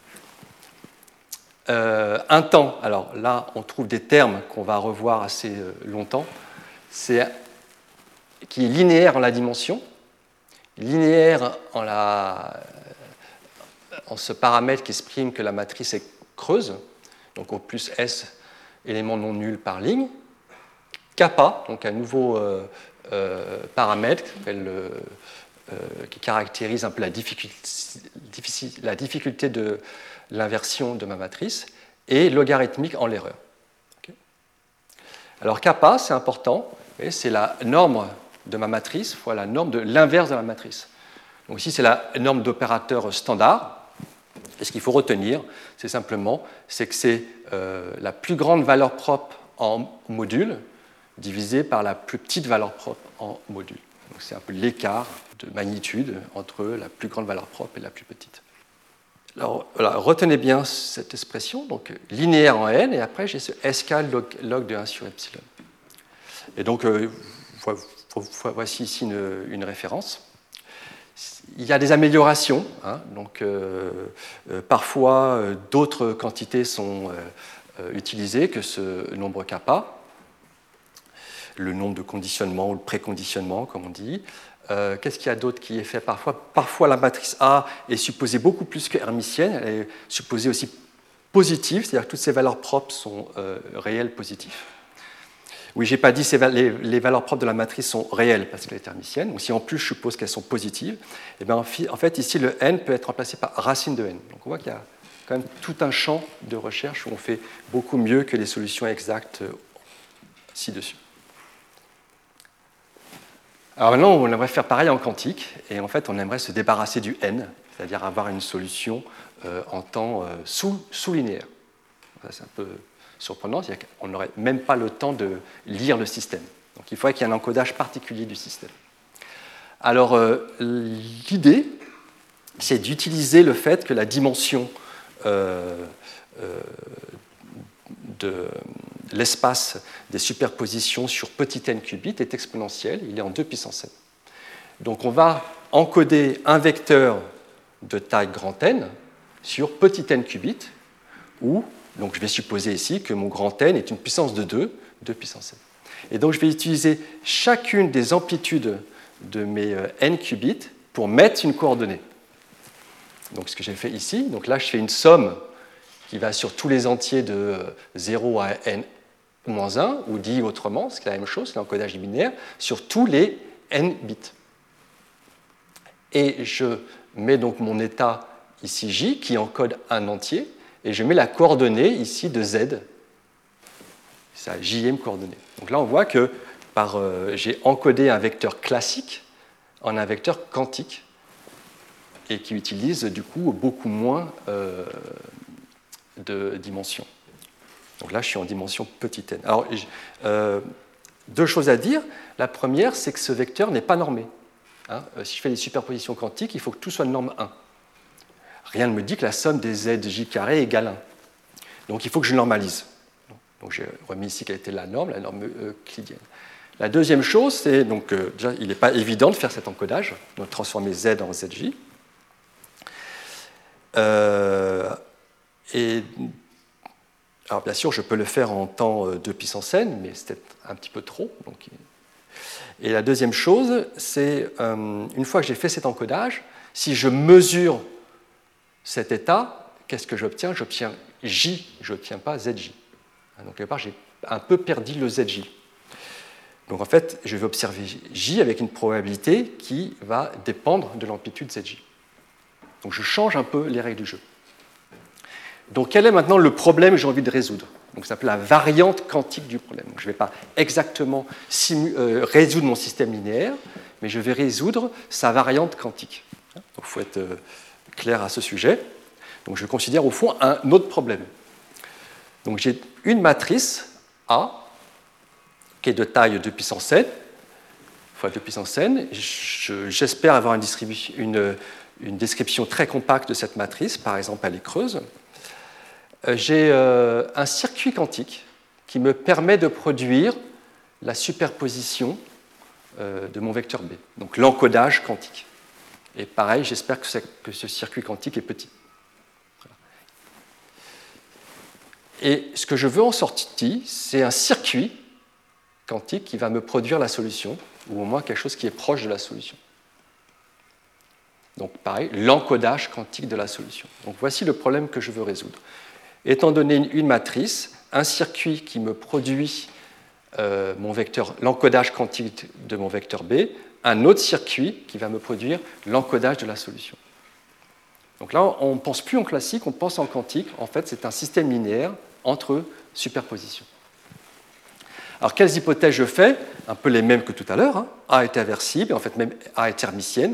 S1: Euh, un temps, alors là, on trouve des termes qu'on va revoir assez longtemps, c'est, qui est linéaire en la dimension, linéaire en, la, en ce paramètre qui exprime que la matrice est creuse, donc au plus S éléments non nuls par ligne, kappa, donc un nouveau euh, euh, paramètre qui, s'appelle, euh, euh, qui caractérise un peu la difficulté, la difficulté de l'inversion de ma matrice, et logarithmique en l'erreur. Okay. Alors kappa, c'est important, c'est la norme de ma matrice fois la norme de l'inverse de ma matrice. Donc ici, c'est la norme d'opérateur standard. Et ce qu'il faut retenir, c'est simplement c'est que c'est euh, la plus grande valeur propre en module divisée par la plus petite valeur propre en module. Donc c'est un peu l'écart de magnitude entre la plus grande valeur propre et la plus petite. Alors, voilà, retenez bien cette expression, donc linéaire en n, et après j'ai ce sk log, log de un sur epsilon. Et donc, euh, voici ici une, une référence. Il y a des améliorations, hein, donc euh, euh, parfois euh, d'autres quantités sont euh, utilisées que ce nombre kappa, le nombre de conditionnement ou le préconditionnement, comme on dit. Euh, qu'est-ce qu'il y a d'autre qui est fait parfois? Parfois, la matrice A est supposée beaucoup plus que hermitienne, elle est supposée aussi positive, c'est-à-dire que toutes ses valeurs propres sont euh, réelles positives. Oui, je n'ai pas dit que les, les valeurs propres de la matrice sont réelles parce qu'elle est hermitienne, ou si en plus je suppose qu'elles sont positives, et bien en fait, ici, le n peut être remplacé par racine de n. Donc on voit qu'il y a quand même tout un champ de recherche où on fait beaucoup mieux que les solutions exactes ci-dessus. Alors maintenant, on aimerait faire pareil en quantique, et en fait, on aimerait se débarrasser du n, c'est-à-dire avoir une solution euh, en temps euh, sous, sous-linéaire. C'est un peu surprenant, c'est-à-dire qu'on n'aurait même pas le temps de lire le système. Donc il faudrait qu'il y ait un encodage particulier du système. Alors euh, l'idée, c'est d'utiliser le fait que la dimension euh, euh, de l'espace des superpositions sur petit n qubits est exponentielle, il est en deux puissance n. Donc on va encoder un vecteur de taille grand N sur petit n qubits, où donc je vais supposer ici que mon grand N est une puissance de deux, deux puissance n. Et donc je vais utiliser chacune des amplitudes de mes n qubits pour mettre une coordonnée. Donc ce que j'ai fait ici, donc là je fais une somme qui va sur tous les entiers de zéro à n moins un, ou dit autrement, c'est la même chose, c'est l'encodage binaire, sur tous les n bits. Et je mets donc mon état ici j, qui encode un entier, et je mets la coordonnée ici de z, c'est la jème coordonnée. Donc là, on voit que par, euh, j'ai encodé un vecteur classique en un vecteur quantique. et qui utilise du coup beaucoup moins euh, de dimensions. Donc là, je suis en dimension petit n. Alors, euh, deux choses à dire. La première, c'est que ce vecteur n'est pas normé. Hein, si je fais des superpositions quantiques, il faut que tout soit de norme un. Rien ne me dit que la somme des zj carré égale un. Donc il faut que je normalise. Donc j'ai remis ici quelle était la norme, la norme euclidienne. La deuxième chose, c'est donc euh, déjà, il n'est pas évident de faire cet encodage, donc transformer z en zj. Euh, et alors bien sûr, je peux le faire en temps deux puissance n, mais c'était un petit peu trop. Donc, et la deuxième chose, c'est euh, une fois que j'ai fait cet encodage, si je mesure cet état, qu'est-ce que j'obtiens? J'obtiens j, je n'obtiens pas zj. Donc quelque part, j'ai un peu perdu le zj. Donc en fait, je vais observer j avec une probabilité qui va dépendre de l'amplitude zj. Donc je change un peu les règles du jeu. Donc quel est maintenant le problème que j'ai envie de résoudre? Donc ça s'appelle la variante quantique du problème. Donc, je ne vais pas exactement simu- euh, résoudre mon système linéaire, mais je vais résoudre sa variante quantique. Donc il faut être euh, clair à ce sujet. Donc je considère au fond un autre problème. Donc j'ai une matrice A qui est de taille deux puissance n, fois deux puissance n. Je, j'espère avoir une, une, une description très compacte de cette matrice, par exemple elle est creuse. J'ai euh, un circuit quantique qui me permet de produire la superposition euh, de mon vecteur B, donc l'encodage quantique. Et pareil, j'espère que, que ce circuit quantique est petit. Voilà. Et ce que je veux en sortie, c'est un circuit quantique qui va me produire la solution, ou au moins quelque chose qui est proche de la solution. Donc pareil, l'encodage quantique de la solution. Donc voici le problème que je veux résoudre. Étant donné une, une matrice, un circuit qui me produit euh, mon vecteur, l'encodage quantique de mon vecteur B, un autre circuit qui va me produire l'encodage de la solution. Donc là, on ne pense plus en classique, on pense en quantique. En fait, c'est un système linéaire entre superpositions. Alors, quelles hypothèses je fais? Un peu les mêmes que tout à l'heure. Hein. A est inversible, et en fait, même A est hermitienne.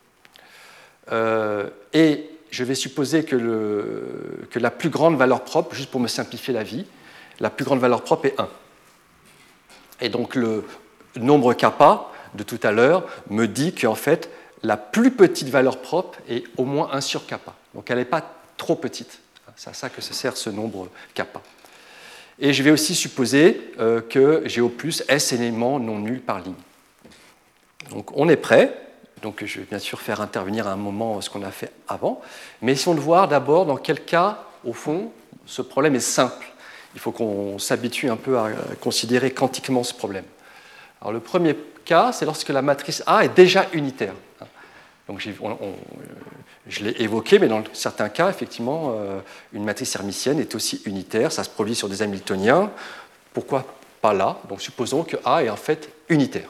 S1: Euh, et je vais supposer que, le, que la plus grande valeur propre, juste pour me simplifier la vie, la plus grande valeur propre est un. Et donc le nombre kappa de tout à l'heure me dit qu'en fait, la plus petite valeur propre est au moins un sur kappa. Donc elle n'est pas trop petite. C'est à ça que se sert ce nombre kappa. Et je vais aussi supposer euh, que j'ai au plus S éléments non nuls par ligne. Donc on est prêt. Donc je vais bien sûr faire intervenir à un moment ce qu'on a fait avant. Mais essayons de voir d'abord dans quel cas, au fond, ce problème est simple. Il faut qu'on s'habitue un peu à considérer quantiquement ce problème. Alors le premier cas, c'est lorsque la matrice A est déjà unitaire. Donc j'ai, on, on, je l'ai évoqué, mais dans certains cas, effectivement, euh, une matrice hermitienne est aussi unitaire. Ça se produit sur des Hamiltoniens. Pourquoi pas là? Donc supposons que A est en fait unitaire.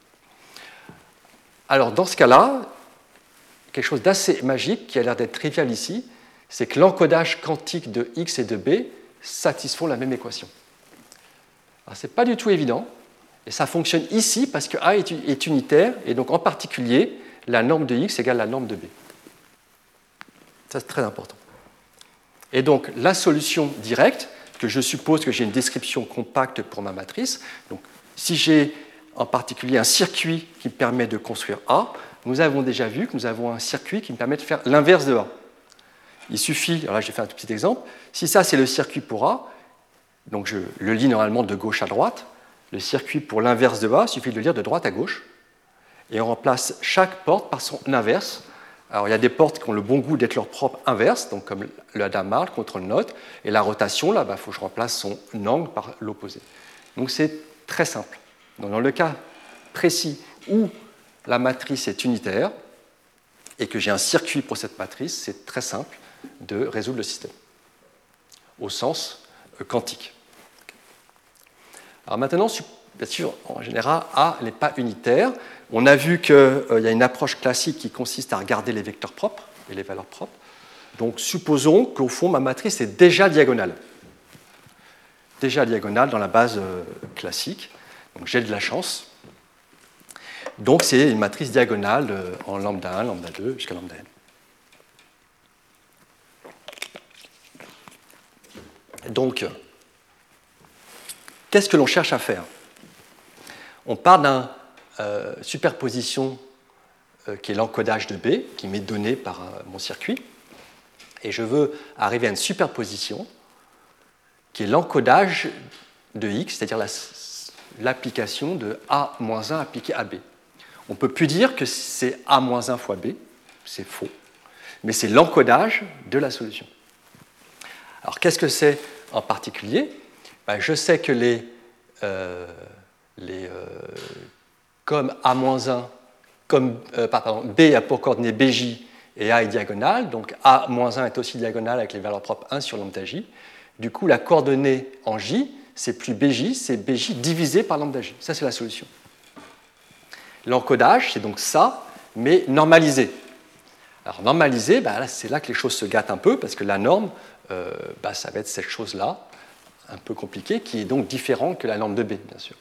S1: Alors, dans ce cas-là, quelque chose d'assez magique, qui a l'air d'être trivial ici, c'est que l'encodage quantique de X et de B satisfont la même équation. Alors, ce n'est pas du tout évident, et ça fonctionne ici parce que A est unitaire, et donc en particulier, la norme de X égale la norme de B. Ça, c'est très important. Et donc, la solution directe, que je suppose que j'ai une description compacte pour ma matrice, donc si j'ai en particulier un circuit qui me permet de construire A, nous avons déjà vu que nous avons un circuit qui me permet de faire l'inverse de A. Il suffit, alors là j'ai fait un tout petit exemple, si ça c'est le circuit pour A, donc je le lis normalement de gauche à droite, le circuit pour l'inverse de A, il suffit de le lire de droite à gauche, et on remplace chaque porte par son inverse. Alors il y a des portes qui ont le bon goût d'être leur propre inverse, donc comme le Hadamard, le contrôle note, et la rotation, là, il bah, faut que je remplace son angle par l'opposé. Donc c'est très simple. Donc, dans le cas précis où la matrice est unitaire et que j'ai un circuit pour cette matrice, c'est très simple de résoudre le système au sens quantique. Alors maintenant, bien sûr, en général, A n'est pas unitaire. On a vu qu'il euh, y a une approche classique qui consiste à regarder les vecteurs propres et les valeurs propres. Donc supposons qu'au fond, ma matrice est déjà diagonale. Déjà diagonale dans la base euh, classique. Donc j'ai de la chance. Donc c'est une matrice diagonale en lambda un, lambda deux, jusqu'à lambda n. Donc, qu'est-ce que l'on cherche à faire? On part d'une euh, superposition euh, qui est l'encodage de B, qui m'est donné par euh, mon circuit, et je veux arriver à une superposition qui est l'encodage de X, c'est-à-dire l'application de A moins un appliqué à B. On ne peut plus dire que c'est A moins un fois B, c'est faux, mais c'est l'encodage de la solution. Alors, qu'est-ce que c'est en particulier? Ben, je sais que les, euh, les euh, comme A moins un, comme, euh, pardon, B a pour coordonnée B J et A est diagonale, donc A moins un est aussi diagonale avec les valeurs propres un sur lambda J. Du coup, la coordonnée en J, c'est plus B J, c'est B J divisé par lambda J. Ça, c'est la solution. L'encodage, c'est donc ça, mais normalisé. Alors, normalisé, ben, c'est là que les choses se gâtent un peu, parce que la norme, euh, ben, ça va être cette chose-là, un peu compliquée, qui est donc différente que la norme de B, bien sûr.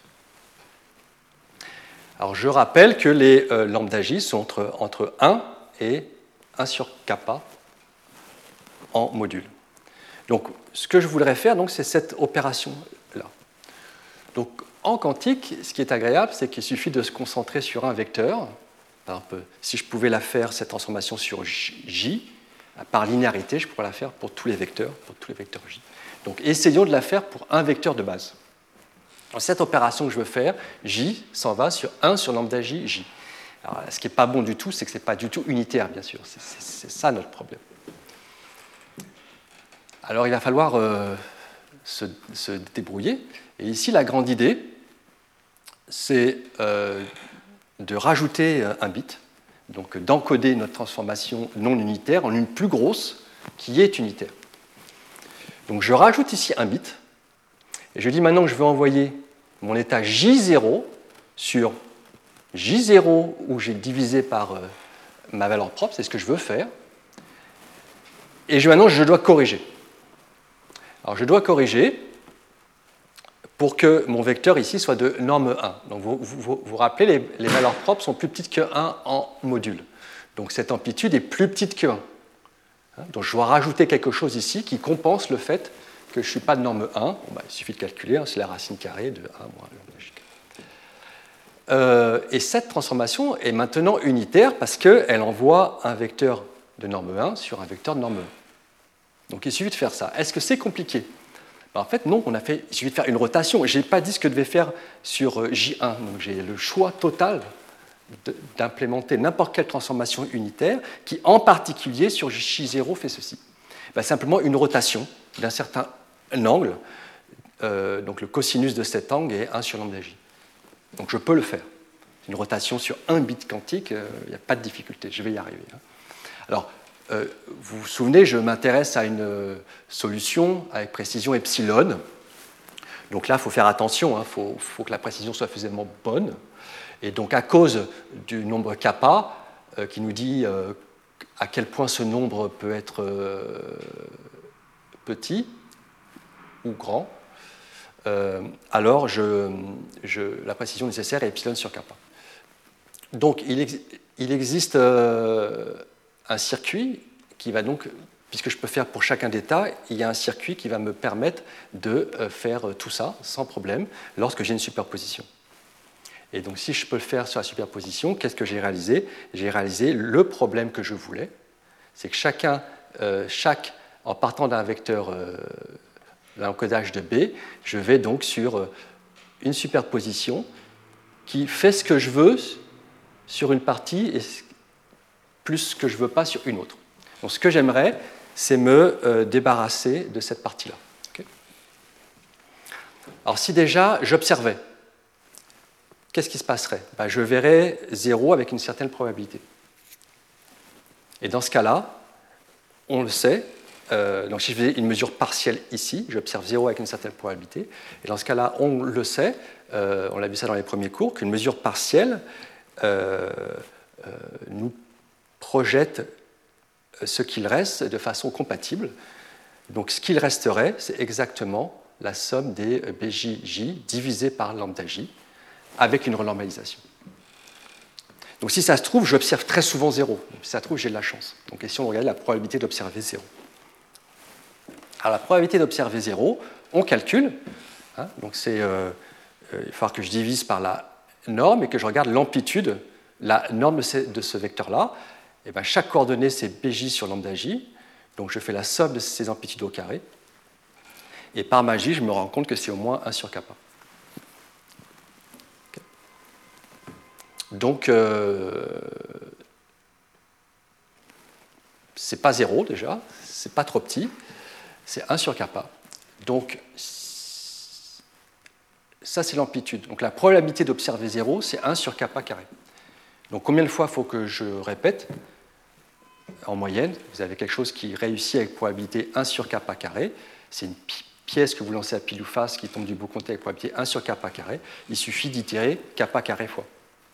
S1: Alors, je rappelle que les euh, lambda J sont entre, entre un et un sur kappa en module. Donc, ce que je voudrais faire, donc, c'est cette opération-là. Donc, en quantique, ce qui est agréable, c'est qu'il suffit de se concentrer sur un vecteur. Par exemple, si je pouvais la faire, cette transformation sur J, par linéarité, je pourrais la faire pour tous les vecteurs, pour tous les vecteurs J. Donc, essayons de la faire pour un vecteur de base. Alors, cette opération que je veux faire, J s'en va sur un sur lambda J, J. Alors, ce qui n'est pas bon du tout, c'est que ce n'est pas du tout unitaire, bien sûr. C'est ça notre problème. Alors, il va falloir euh, se, se débrouiller. Et ici, la grande idée, c'est euh, de rajouter un bit, donc d'encoder notre transformation non unitaire en une plus grosse qui est unitaire. Donc je rajoute ici un bit, et je dis maintenant que je veux envoyer mon état J zéro sur J zéro où j'ai divisé par euh, ma valeur propre, c'est ce que je veux faire, et je, maintenant je dois corriger. Alors je dois corriger pour que mon vecteur ici soit de norme un. Donc vous vous, vous rappelez, les, les valeurs propres sont plus petites que un en module. Donc cette amplitude est plus petite que un. Donc je dois rajouter quelque chose ici qui compense le fait que je ne suis pas de norme un. Bon, bah, il suffit de calculer, hein, c'est la racine carrée de un moins lambda J. Euh, et cette transformation est maintenant unitaire parce qu'elle envoie un vecteur de norme un sur un vecteur de norme un. Donc il suffit de faire ça. Est-ce que c'est compliqué? En fait, non, on a fait, il suffit de faire une rotation. Je n'ai pas dit ce que je devais faire sur J un. Donc j'ai le choix total d'implémenter n'importe quelle transformation unitaire qui, en particulier, sur J zéro, fait ceci. Ben, simplement une rotation d'un certain angle. Euh, donc le cosinus de cet angle est un sur lambda J. Donc je peux le faire. Une rotation sur un bit quantique, il euh, n'y a pas de difficulté. Je vais y arriver. Hein. Alors, Euh, vous vous souvenez, je m'intéresse à une euh, solution avec précision epsilon. Donc là, il faut faire attention, il hein, faut, faut que la précision soit suffisamment bonne. Et donc, à cause du nombre kappa, euh, qui nous dit euh, à quel point ce nombre peut être euh, petit ou grand, euh, alors je, je, la précision nécessaire est epsilon sur kappa. Donc, il, ex, il existe... Euh, un circuit qui va donc, puisque je peux faire pour chacun d'état, il y a un circuit qui va me permettre de faire tout ça sans problème lorsque j'ai une superposition. Et donc si je peux le faire sur la superposition, qu'est-ce que j'ai réalisé? J'ai réalisé le problème que je voulais, c'est que chacun, euh, chaque, en partant d'un vecteur euh, d'un encodage de B, je vais donc sur une superposition qui fait ce que je veux sur une partie et plus ce que je ne veux pas sur une autre. Donc ce que j'aimerais, c'est me euh, débarrasser de cette partie-là. Okay. Alors si déjà j'observais, qu'est-ce qui se passerait? Ben, je verrais zéro avec une certaine probabilité. Et dans ce cas-là, on le sait, euh, donc si je faisais une mesure partielle ici, j'observe zéro avec une certaine probabilité, et dans ce cas-là, on le sait, euh, on l'a vu ça dans les premiers cours, qu'une mesure partielle euh, euh, nous projette ce qu'il reste de façon compatible. Donc ce qu'il resterait, c'est exactement la somme des B J J divisée par lambda J avec une renormalisation. Donc si ça se trouve, j'observe très souvent zéro. Si ça se trouve, j'ai de la chance. Donc ici, on regarde la probabilité d'observer zéro. Alors la probabilité d'observer zéro, on calcule. Hein, donc c'est, euh, euh, il va falloir que je divise par la norme et que je regarde l'amplitude, la norme de ce, de ce vecteur-là. Et bien, chaque coordonnée, c'est B J sur lambda J. Donc je fais la somme de ces amplitudes au carré. Et par magie, je me rends compte que c'est au moins un sur kappa. Okay. Donc, euh, c'est pas zéro déjà, c'est pas trop petit, c'est un sur kappa. Donc, ça, c'est l'amplitude. Donc, la probabilité d'observer zéro, c'est un sur kappa carré. Donc, combien de fois faut que je répète? En moyenne, vous avez quelque chose qui réussit avec probabilité un sur kappa carré. C'est une pièce que vous lancez à pile ou face qui tombe du beau côté avec probabilité un sur kappa carré. Il suffit d'itérer kappa carré fois.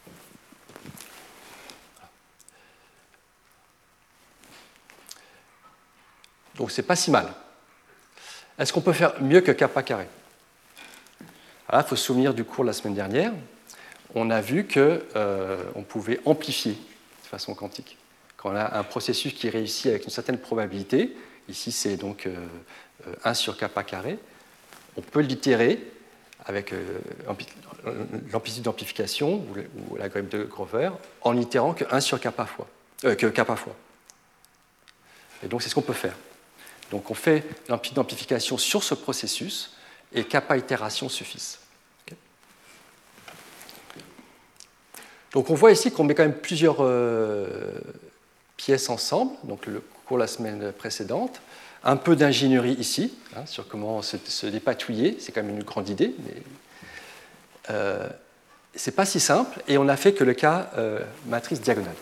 S1: Donc, c'est pas si mal. Est-ce qu'on peut faire mieux que kappa carré? Alors, il faut se souvenir du cours de la semaine dernière. On a vu qu'on euh, pouvait amplifier de façon quantique. Quand on a un processus qui réussit avec une certaine probabilité, ici c'est donc euh, un sur kappa carré, on peut l'itérer avec euh, l'amplitude d'amplification ou, ou l'algorithme de Grover en itérant que un sur kappa fois, euh, que kappa fois. Et donc c'est ce qu'on peut faire. Donc on fait l'amplitude d'amplification sur ce processus et kappa itérations suffisent. Okay. Donc on voit ici qu'on met quand même plusieurs euh, pièces ensemble, donc le cours la semaine précédente, un peu d'ingénierie ici, hein, sur comment se, se dépatouiller, c'est quand même une grande idée, mais euh, c'est pas si simple, et on n'a fait que le cas euh, matrice diagonale.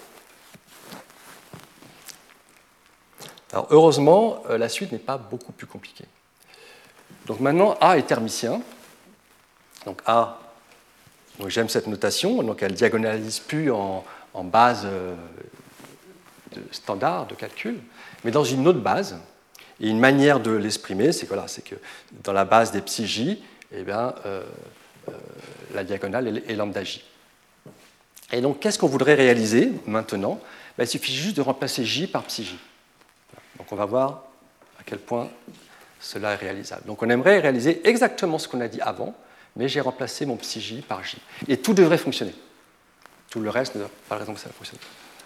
S1: Alors heureusement, euh, la suite n'est pas beaucoup plus compliquée. Donc maintenant, A est thermicien. Donc A, donc j'aime cette notation, donc elle ne diagonalise plus en, en base euh, de standard de calcul, mais dans une autre base. Et une manière de l'exprimer, c'est que, voilà, c'est que dans la base des psi j, eh bien, euh, euh, la diagonale est, est lambda j. Et donc, qu'est-ce qu'on voudrait réaliser maintenant? Ben, il suffit juste de remplacer j par psi j. Donc, on va voir à quel point cela est réalisable. Donc, on aimerait réaliser exactement ce qu'on a dit avant, mais j'ai remplacé mon psi j par j. Et tout devrait fonctionner. Tout le reste, pas de raison que ça ne fonctionne pas.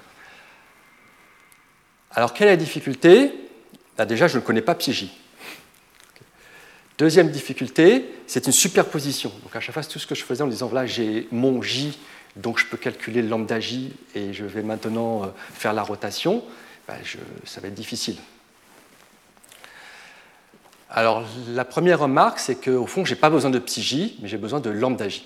S1: Alors, quelle est la difficulté? Là, déjà, je ne connais pas psi j. Deuxième difficulté, c'est une superposition. Donc, à chaque fois, tout ce que je faisais en disant, voilà, j'ai mon j, donc je peux calculer le lambda j, et je vais maintenant faire la rotation, ben, je, ça va être difficile. Alors, la première remarque, c'est qu'au fond, je n'ai pas besoin de psi j, mais j'ai besoin de lambda j.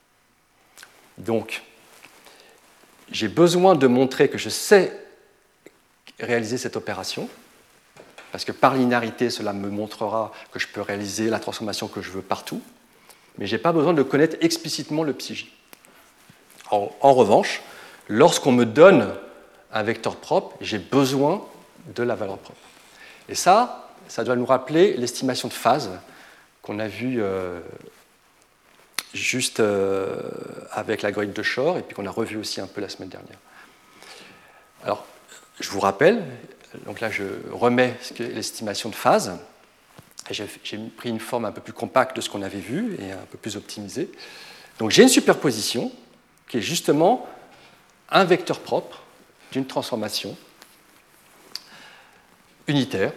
S1: Donc, j'ai besoin de montrer que je sais réaliser cette opération, parce que par linéarité, cela me montrera que je peux réaliser la transformation que je veux partout, mais je n'ai pas besoin de connaître explicitement le psi j. En, en revanche, lorsqu'on me donne un vecteur propre, j'ai besoin de la valeur propre. Et ça, ça doit nous rappeler l'estimation de phase qu'on a vue euh, juste euh, avec l'algorithme de Shor, et puis qu'on a revu aussi un peu la semaine dernière. Alors, je vous rappelle, donc là je remets l'estimation de phase, et j'ai pris une forme un peu plus compacte de ce qu'on avait vu, et un peu plus optimisée. Donc j'ai une superposition qui est justement un vecteur propre d'une transformation unitaire,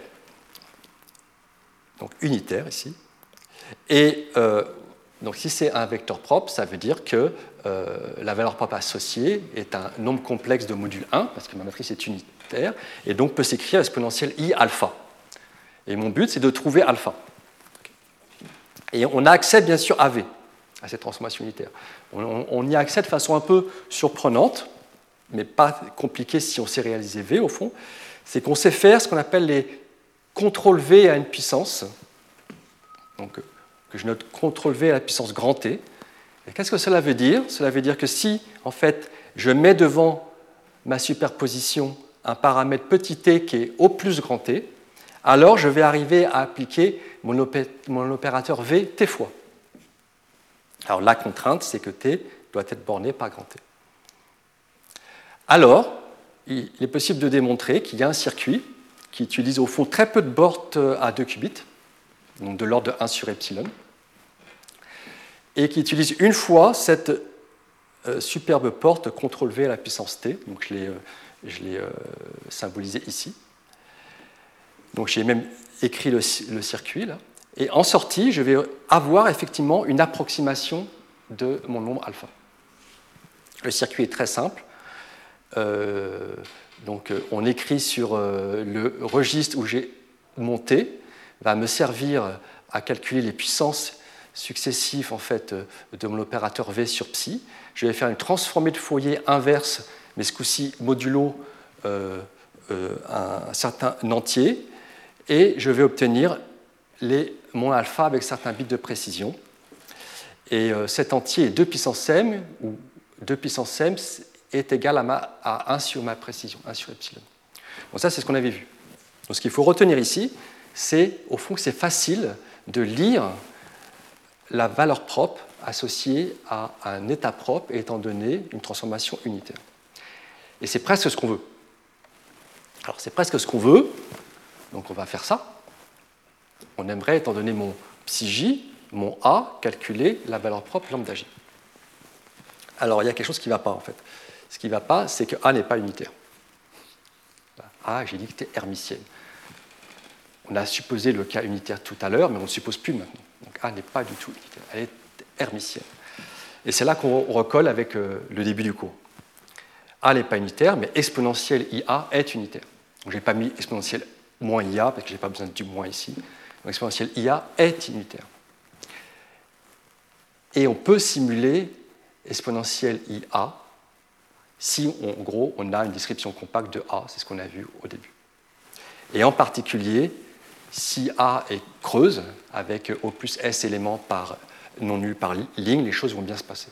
S1: donc unitaire ici, et euh, donc si c'est un vecteur propre, ça veut dire que euh, la valeur propre associée est un nombre complexe de module un, parce que ma matrice est unitaire, et donc peut s'écrire exponentielle i alpha. Et mon but, c'est de trouver alpha. Et on a accès, bien sûr, à V, à cette transformation unitaire. On, on y a accès de façon un peu surprenante, mais pas compliquée si on sait réaliser V, au fond. C'est qu'on sait faire ce qu'on appelle les contrôle V à une puissance. Donc, que je note contrôle V à la puissance grand T. Et qu'est-ce que cela veut dire? Cela veut dire que si, en fait, je mets devant ma superposition un paramètre petit t qui est au plus grand T, alors je vais arriver à appliquer mon, opé mon opérateur V t fois. Alors la contrainte, c'est que T doit être borné par grand T. Alors, il est possible de démontrer qu'il y a un circuit qui utilise au fond très peu de portes à deux qubits, donc de l'ordre de un sur epsilon, et qui utilise une fois cette euh, superbe porte contrôle V à la puissance T, donc je l'ai, euh, je l'ai euh, symbolisé ici. Donc j'ai même écrit le, le circuit là, et en sortie, je vais avoir effectivement une approximation de mon nombre alpha. Le circuit est très simple. Euh, donc on écrit sur euh, le registre où j'ai monté, va me servir à calculer les puissances successives en fait, de mon opérateur V sur psi. Je vais faire une transformée de Fourier inverse, mais ce coup-ci modulo euh, euh, un, un certain entier, et je vais obtenir les, mon alpha avec certains bits de précision. Et euh, cet entier est deux puissance m, ou deux puissance m est égal à, ma, à un sur ma précision, un sur epsilon. Donc ça, c'est ce qu'on avait vu. Donc ce qu'il faut retenir ici, c'est au fond que c'est facile de lire la valeur propre associée à un état propre étant donné une transformation unitaire. Et c'est presque ce qu'on veut. Alors c'est presque ce qu'on veut, donc on va faire ça. On aimerait, étant donné mon psi j, mon A, calculer la valeur propre lambda j. Alors il y a quelque chose qui ne va pas en fait. Ce qui ne va pas, c'est que A n'est pas unitaire. A, j'ai dit que c'était hermitienne. On a supposé le cas unitaire tout à l'heure, mais on ne le suppose plus maintenant. Donc A n'est pas du tout unitaire, elle est hermitienne. Et c'est là qu'on recolle avec euh, le début du cours. A n'est pas unitaire, mais exponentielle I A est unitaire. Donc je n'ai pas mis exponentielle moins I A, parce que je n'ai pas besoin du moins ici. Donc exponentielle I A est unitaire. Et on peut simuler exponentielle I A si, on, en gros, on a une description compacte de A, c'est ce qu'on a vu au début. Et en particulier, si A est creuse, avec O plus S éléments par, non nuls par ligne, les choses vont bien se passer.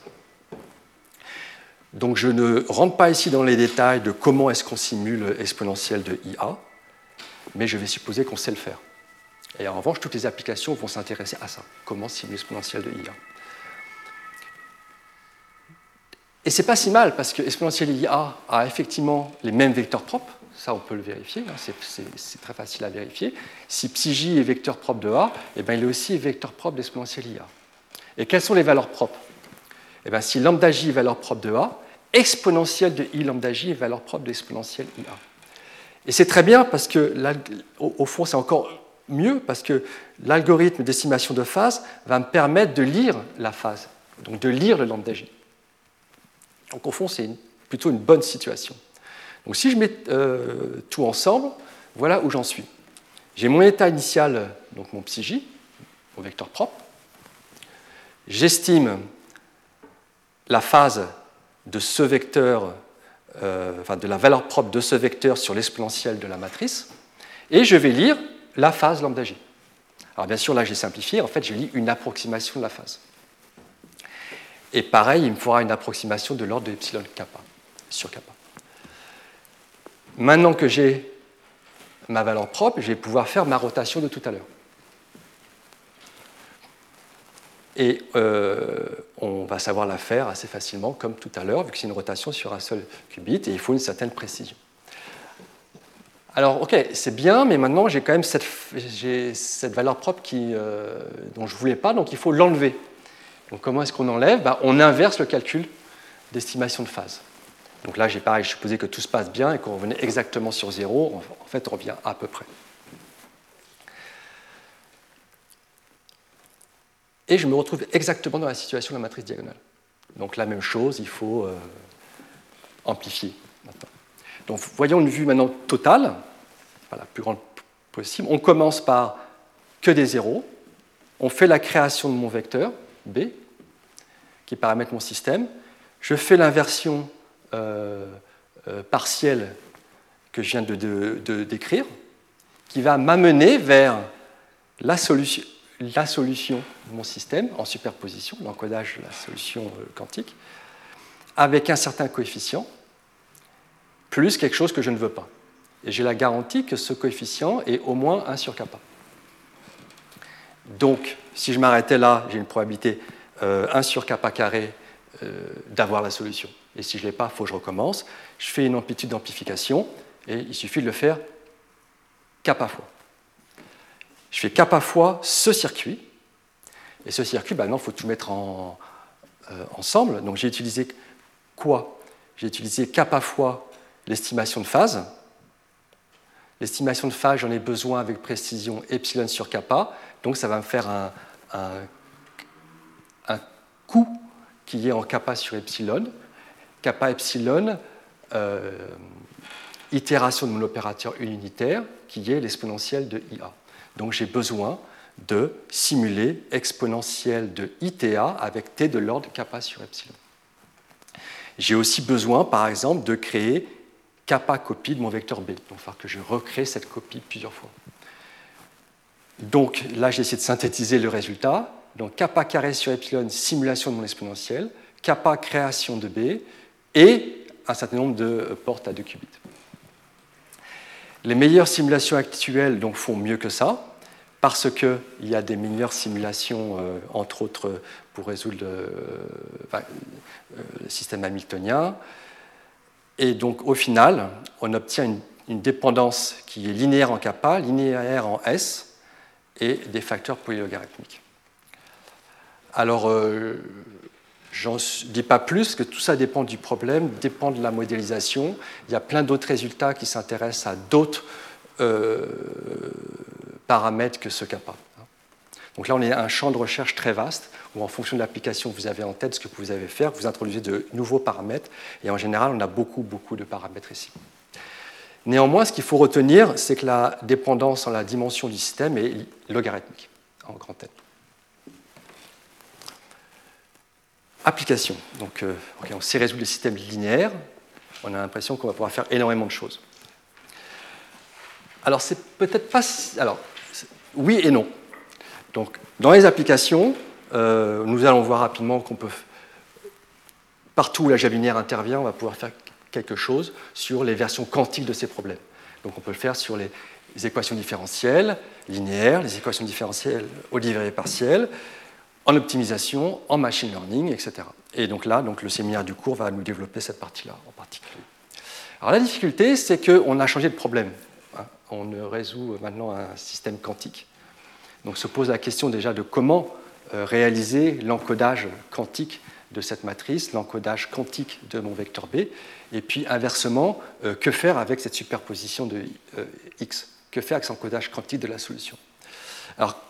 S1: Donc je ne rentre pas ici dans les détails de comment est-ce qu'on simule exponentielle de I A, mais je vais supposer qu'on sait le faire. Et en revanche, toutes les applications vont s'intéresser à ça, comment simuler l'exponentielle de I A. Et ce n'est pas si mal, parce que exponentielle I A a effectivement les mêmes vecteurs propres, ça on peut le vérifier, hein, c'est, c'est, c'est très facile à vérifier. Si psi j est vecteur propre de A, eh bien, il est aussi vecteur propre d'exponentielle I A. Et quelles sont les valeurs propres? Eh bien, si lambda j est valeur propre de A, exponentielle de I lambda j est valeur propre d'exponentielle I A. Et c'est très bien, parce que là, au, au fond, c'est encore mieux, parce que l'algorithme d'estimation de phase va me permettre de lire la phase, donc de lire le lambda j. Donc au fond, c'est une, plutôt une bonne situation. Donc si je mets euh, tout ensemble, voilà où j'en suis. J'ai mon état initial, donc mon psi j, mon vecteur propre. J'estime la phase de ce vecteur, euh, enfin de la valeur propre de ce vecteur sur l'exponentielle de la matrice, et je vais lire la phase lambda j. Alors bien sûr, là j'ai simplifié, en fait je lis une approximation de la phase. Et pareil, il me faudra une approximation de l'ordre de epsilon kappa sur kappa. Maintenant que j'ai ma valeur propre, je vais pouvoir faire ma rotation de tout à l'heure. Et euh, on va savoir la faire assez facilement, comme tout à l'heure, vu que c'est une rotation sur un seul qubit, et il faut une certaine précision. Alors, ok, c'est bien, mais maintenant j'ai quand même cette, j'ai cette valeur propre qui, euh, dont je ne voulais pas, donc il faut l'enlever. Donc comment est-ce qu'on enlève? Ben, on inverse le calcul d'estimation de phase. Donc là, j'ai pareil, je supposais que tout se passe bien et qu'on revenait exactement sur zéro. En fait, on revient à peu près. Et je me retrouve exactement dans la situation de la matrice diagonale. Donc la même chose, il faut euh, amplifier maintenant. Donc voyons une vue maintenant totale, la plus grande possible. On commence par que des zéros. On fait la création de mon vecteur, B, qui paramètre mon système. Je fais l'inversion euh, euh, partielle que je viens de, de, de décrire, qui va m'amener vers la solution, la solution de mon système en superposition, l'encodage de la solution euh, quantique, avec un certain coefficient, plus quelque chose que je ne veux pas. Et j'ai la garantie que ce coefficient est au moins un sur kappa. Donc, si je m'arrêtais là, j'ai une probabilité euh, un sur kappa carré euh, d'avoir la solution. Et si je ne l'ai pas, il faut que je recommence. Je fais une amplitude d'amplification, et il suffit de le faire kappa fois. Je fais kappa fois ce circuit, et ce circuit, bah, maintenant, il faut tout mettre en, euh, ensemble. Donc j'ai utilisé quoi? J'ai utilisé kappa fois l'estimation de phase. L'estimation de phase, j'en ai besoin avec précision epsilon sur kappa, donc ça va me faire un, un, un coût qui est en kappa sur epsilon. Kappa epsilon, euh, itération de mon opérateur unitaire, qui est l'exponentielle de I A. Donc j'ai besoin de simuler exponentielle de I T A avec t de l'ordre kappa sur epsilon. J'ai aussi besoin, par exemple, de créer kappa copie de mon vecteur B. Donc il va falloir que je recrée cette copie plusieurs fois. Donc là, j'ai essayé de synthétiser le résultat. Donc kappa carré sur epsilon, simulation de mon exponentielle, kappa création de B, et un certain nombre de portes à deux qubits. Les meilleures simulations actuelles donc, font mieux que ça, parce qu'il y a des meilleures simulations, euh, entre autres, pour résoudre le, enfin, le système hamiltonien. Et donc, au final, on obtient une, une dépendance qui est linéaire en kappa, linéaire en S, et des facteurs polylogarithmiques. Alors, euh, j'en dis pas plus, que tout ça dépend du problème, dépend de la modélisation. Il y a plein d'autres résultats qui s'intéressent à d'autres euh, paramètres que ce kappa. Donc là, on est à un champ de recherche très vaste, où en fonction de l'application que vous avez en tête, ce que vous avez faire, vous introduisez de nouveaux paramètres, et en général, on a beaucoup, beaucoup de paramètres ici. Néanmoins, ce qu'il faut retenir, c'est que la dépendance en la dimension du système est logarithmique, en grand N. Application. Donc, euh, okay, on sait résoudre les systèmes linéaires. On a l'impression qu'on va pouvoir faire énormément de choses. Alors, c'est peut-être pas... Alors, oui et non. Donc, dans les applications, euh, nous allons voir rapidement qu'on peut... Partout où la l'algèbre linéaire intervient, on va pouvoir faire quelque chose sur les versions quantiques de ces problèmes. Donc, on peut le faire sur les, les équations différentielles linéaires, les équations différentielles au dérivé partiel, en optimisation, en machine learning, et cetera. Et donc là, donc le séminaire du cours va nous développer cette partie-là en particulier. Alors la difficulté, c'est qu'on a changé de problème. On résout maintenant un système quantique. Donc se pose la question déjà de comment réaliser l'encodage quantique de cette matrice, l'encodage quantique de mon vecteur B, et puis inversement, que faire avec cette superposition de X? Que faire avec cet encodage quantique de la solution? Alors,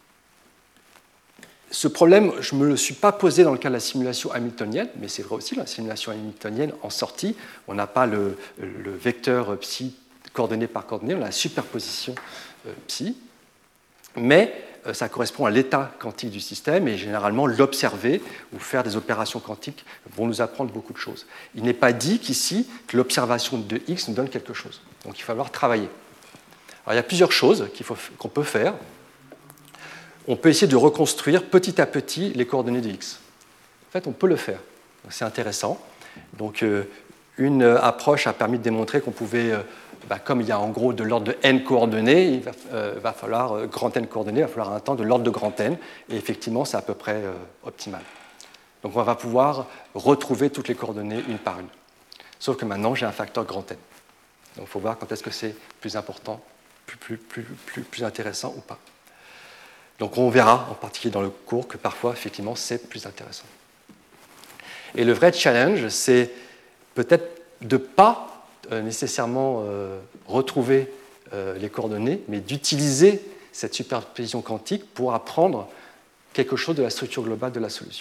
S1: ce problème, je ne me le suis pas posé dans le cas de la simulation hamiltonienne, mais c'est vrai aussi, la simulation hamiltonienne, en sortie, on n'a pas le, le vecteur psi coordonné par coordonnée, on a la superposition euh, psi, mais euh, ça correspond à l'état quantique du système, et généralement, l'observer ou faire des opérations quantiques vont nous apprendre beaucoup de choses. Il n'est pas dit qu'ici, que l'observation de X nous donne quelque chose. Donc il va falloir travailler. Alors il y a plusieurs choses qu'il faut, qu'on peut faire. On peut essayer de reconstruire petit à petit les coordonnées de X. En fait, on peut le faire. C'est intéressant. Donc, euh, une approche a permis de démontrer qu'on pouvait, euh, bah, comme il y a en gros de l'ordre de n coordonnées, il va, euh, va falloir, euh, grand n coordonnées, il va falloir un temps de l'ordre de grand n, et effectivement, c'est à peu près euh, optimal. Donc, on va pouvoir retrouver toutes les coordonnées une par une. Sauf que maintenant, j'ai un facteur grand n. Donc, il faut voir quand est-ce que c'est plus important, plus, plus, plus, plus, plus intéressant ou pas. Donc on verra, en particulier dans le cours, que parfois, effectivement, c'est plus intéressant. Et le vrai challenge, c'est peut-être de ne pas euh, nécessairement euh, retrouver euh, les coordonnées, mais d'utiliser cette superposition quantique pour apprendre quelque chose de la structure globale de la solution.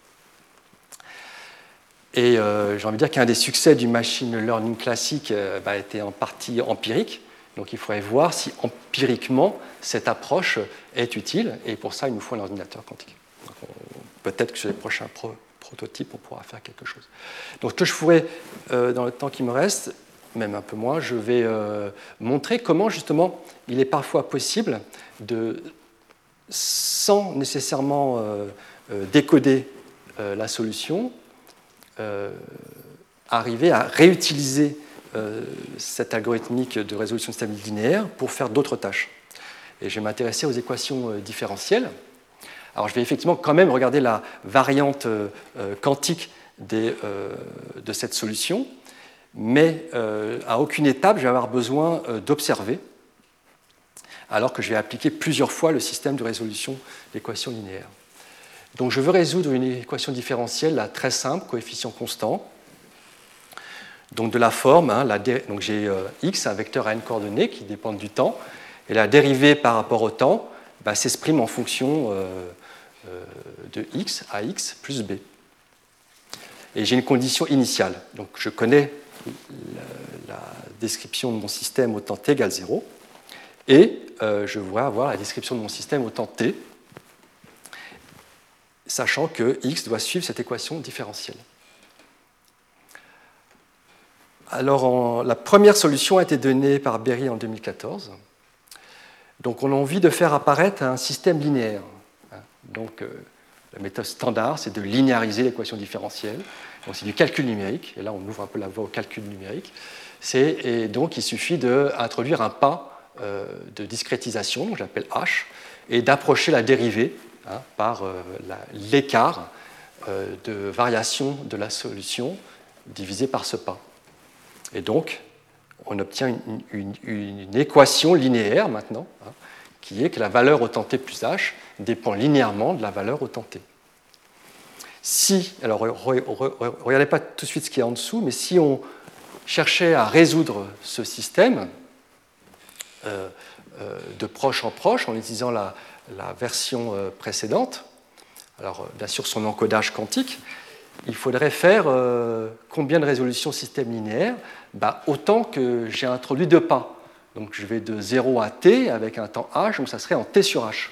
S1: Et euh, j'ai envie de dire qu'un des succès du machine learning classique euh, bah, était en partie empirique. Donc il faudrait voir si empiriquement cette approche est utile, et pour ça il nous faut un ordinateur quantique. On, peut-être que sur les prochains pro, prototypes on pourra faire quelque chose. Donc ce que je ferai euh, dans le temps qui me reste, même un peu moins, je vais euh, montrer comment justement il est parfois possible de, sans nécessairement euh, euh, décoder euh, la solution, euh, arriver à réutiliser Euh, cette algorithmique de résolution de système linéaire pour faire d'autres tâches. Et je vais m'intéresser aux équations euh, différentielles. Alors je vais effectivement quand même regarder la variante euh, quantique des, euh, de cette solution, mais euh, à aucune étape je vais avoir besoin euh, d'observer. alors que je vais appliquer plusieurs fois le système de résolution d'équations linéaires. Donc je veux résoudre une équation différentielle là, très simple, coefficient constant. Donc de la forme, hein, la dé... donc j'ai euh, x, un vecteur à n coordonnées qui dépend du temps, et la dérivée par rapport au temps bah, s'exprime en fonction euh, euh, de x à x plus b. Et j'ai une condition initiale. Donc je connais la, la description de mon système au temps t égale zéro, et euh, je voudrais avoir la description de mon système au temps t, sachant que x doit suivre cette équation différentielle. Alors, en, la première solution a été donnée par Berry en deux mille quatorze. Donc, on a envie de faire apparaître un système linéaire. Donc, euh, la méthode standard, c'est de linéariser l'équation différentielle. Donc, c'est du calcul numérique. Et là, on ouvre un peu la voie au calcul numérique. C'est, et donc, il suffit d'introduire un pas euh, de discrétisation, que j'appelle h, et d'approcher la dérivée hein, par euh, l'écart euh, de variation de la solution divisé par ce pas. Et donc, on obtient une, une, une équation linéaire maintenant, hein, qui est que la valeur au temps t plus h dépend linéairement de la valeur au temps t. Si, alors regardez pas tout de suite ce qui est en dessous, mais si on cherchait à résoudre ce système euh, euh, de proche en proche en utilisant la, la version euh, précédente, alors bien sûr son encodage quantique, il faudrait faire euh, combien de résolutions système linéaire bah, autant que j'ai introduit deux pas. Donc je vais de zéro à t avec un temps h, donc ça serait en t sur h.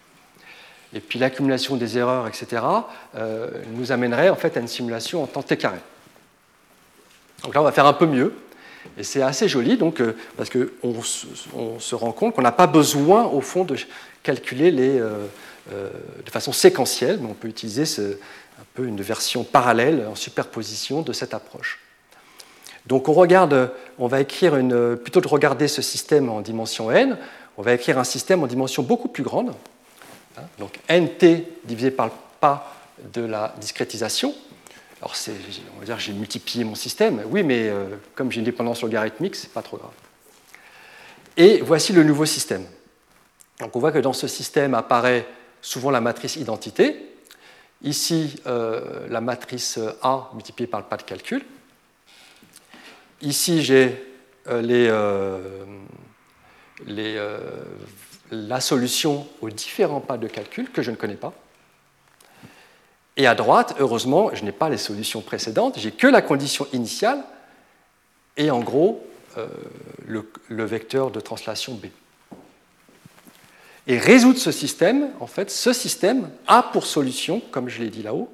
S1: Et puis l'accumulation des erreurs, et cetera, euh, nous amènerait en fait à une simulation en temps t carré. Donc là, on va faire un peu mieux. Et c'est assez joli, donc, euh, parce qu'on on se rend compte qu'on n'a pas besoin, au fond, de calculer les, euh, euh, de façon séquentielle, mais on peut utiliser ce, un peu une version parallèle en superposition de cette approche. Donc on regarde, on va écrire une, plutôt que de regarder ce système en dimension n, on va écrire un système en dimension beaucoup plus grande. Donc nt divisé par le pas de la discrétisation. Alors on va dire que j'ai multiplié mon système, oui, mais euh, comme j'ai une dépendance logarithmique, ce n'est pas trop grave. Et voici le nouveau système. Donc on voit que dans ce système apparaît souvent la matrice identité. Ici, euh, la matrice A multipliée par le pas de calcul. Ici, j'ai euh, les, euh, les, euh, la solution aux différents pas de calcul que je ne connais pas. Et à droite, heureusement, je n'ai pas les solutions précédentes, j'ai que la condition initiale et en gros euh, le, le vecteur de translation B. Et résoudre ce système, en fait, ce système a pour solution, comme je l'ai dit là-haut,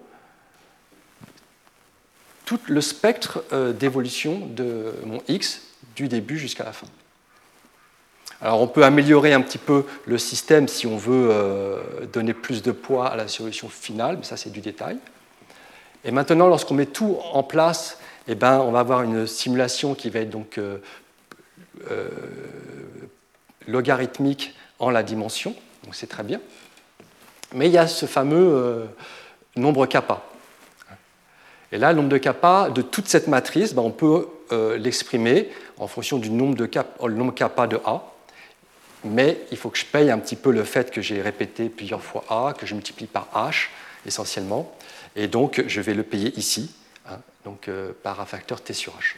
S1: tout le spectre euh, d'évolution de mon X du début jusqu'à la fin. Alors on peut améliorer un petit peu le système si on veut euh, donner plus de poids à la solution finale, mais ça c'est du détail. Et maintenant, lorsqu'on met tout en place, eh ben, on va avoir une simulation qui va être donc euh, euh, logarithmique en la dimension, donc c'est très bien. Mais il y a ce fameux euh, nombre kappa. Et là, le nombre de kappa de toute cette matrice, ben, on peut euh, l'exprimer en fonction du nombre de kappa, le nombre kappa de A. Mais il faut que je paye un petit peu le fait que j'ai répété plusieurs fois A, que je multiplie par H essentiellement, et donc je vais le payer ici, hein, donc, euh, par un facteur T sur H.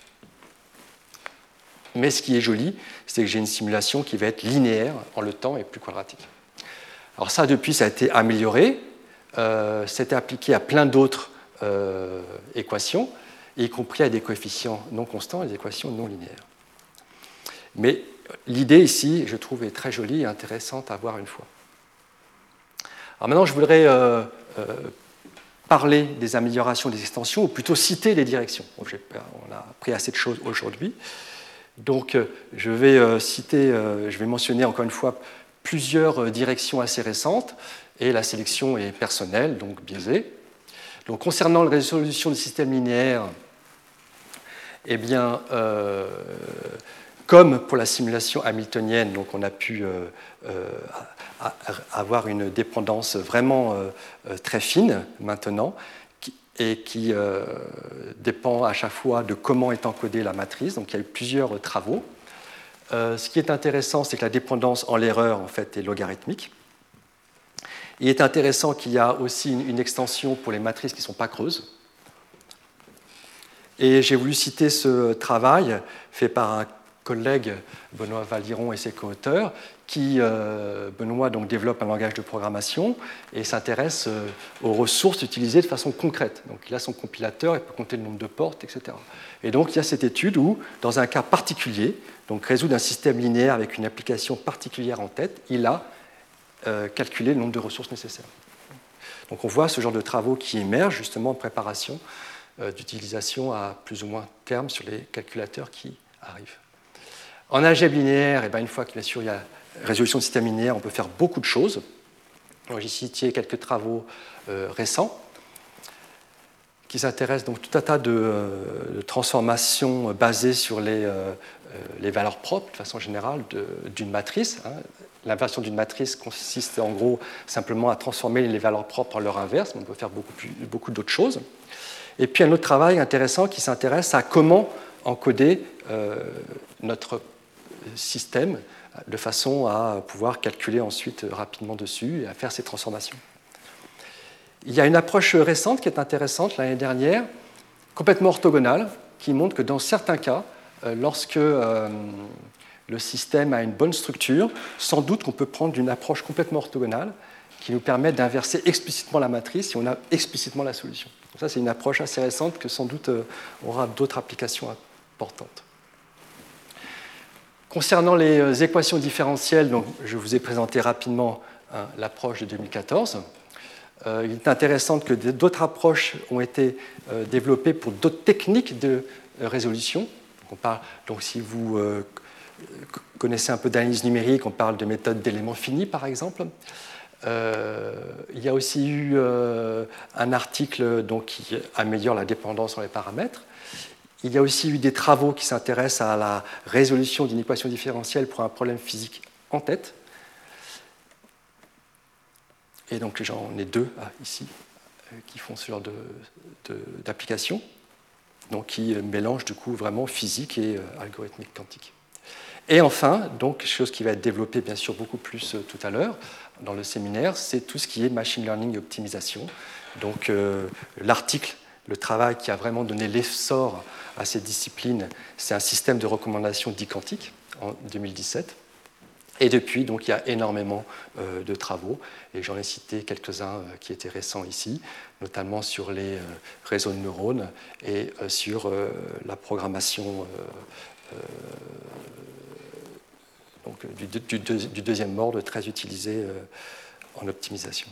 S1: Mais ce qui est joli, c'est que j'ai une simulation qui va être linéaire en le temps et plus quadratique. Alors ça, depuis, ça a été amélioré, euh, c'était appliqué à plein d'autres euh, équations, y compris à des coefficients non constants et des équations non linéaires. Mais l'idée ici, je trouve, est très jolie et intéressante à voir une fois. Alors maintenant, je voudrais euh, euh, parler des améliorations des extensions, ou plutôt citer les directions. Bon, on a appris assez de choses aujourd'hui. Donc, je vais euh, citer, euh, je vais mentionner encore une fois plusieurs directions assez récentes, et la sélection est personnelle, donc biaisée. Donc, concernant la résolution du système linéaire, eh bien, euh, comme pour la simulation hamiltonienne, donc on a pu euh, euh, avoir une dépendance vraiment euh, très fine maintenant, qui, et qui euh, dépend à chaque fois de comment est encodée la matrice. Donc il y a eu plusieurs travaux. Euh, ce qui est intéressant, c'est que la dépendance en l'erreur en fait, est logarithmique. Il est intéressant qu'il y a aussi une, une extension pour les matrices qui ne sont pas creuses. Et j'ai voulu citer ce travail fait par un collègue, Benoît Valiron et ses co-auteurs, qui, euh, Benoît, donc, développe un langage de programmation et s'intéresse euh, aux ressources utilisées de façon concrète. Donc, il a son compilateur, il peut compter le nombre de portes, et cetera. Et donc, il y a cette étude où, dans un cas particulier, donc résoudre un système linéaire avec une application particulière en tête, il a euh, calculé le nombre de ressources nécessaires. Donc, on voit ce genre de travaux qui émergent justement en préparation euh, d'utilisation à plus ou moins terme sur les calculateurs qui arrivent. En algèbre linéaire, et bien, une fois que bien sûr il y a résolution de système linéaire, on peut faire beaucoup de choses. J'ai cité quelques travaux euh, récents qui s'intéressent donc tout un tas de, euh, de transformations basées sur les, euh, les valeurs propres, de façon générale, d'une matrice. Hein. L'inversion d'une matrice consiste en gros simplement à transformer les valeurs propres en leur inverse, mais on peut faire beaucoup, plus, beaucoup d'autres choses. Et puis un autre travail intéressant qui s'intéresse à comment encoder euh, notre système de façon à pouvoir calculer ensuite rapidement dessus et à faire ces transformations. Il y a une approche récente qui est intéressante l'année dernière, complètement orthogonale, qui montre que dans certains cas, lorsque euh, le système a une bonne structure, sans doute qu'on peut prendre une approche complètement orthogonale qui nous permet d'inverser explicitement la matrice si on a explicitement la solution. Donc ça, c'est une approche assez récente que sans doute euh, aura d'autres applications importantes. Concernant les équations différentielles, donc, je vous ai présenté rapidement hein, l'approche de deux mille quatorze. Euh, il est intéressant que d'autres approches ont été euh, développées pour d'autres techniques de euh, résolution. Donc, on parle, donc si vous euh, connaissez un peu d'analyse numérique, on parle de méthodes d'éléments finis, par exemple. Euh, il y a aussi eu euh, un article donc, qui améliore la dépendance sur les paramètres. Il y a aussi eu des travaux qui s'intéressent à la résolution d'une équation différentielle pour un problème physique en tête. Et donc j'en ai deux ah, ici qui font ce genre de, de, d'application, donc qui mélangent du coup vraiment physique et euh, algorithmique quantique. Et enfin, donc, chose qui va être développée bien sûr beaucoup plus euh, tout à l'heure dans le séminaire, c'est tout ce qui est machine learning et optimisation. Donc euh, l'article, le travail qui a vraiment donné l'essor à ces disciplines, c'est un système de recommandation dit quantique en deux mille dix-sept. Et depuis, donc, il y a énormément euh, de travaux, et j'en ai cité quelques-uns euh, qui étaient récents ici, notamment sur les euh, réseaux de neurones et euh, sur euh, la programmation euh, euh, donc, du, du, du deuxième ordre, très utilisé euh, en optimisation.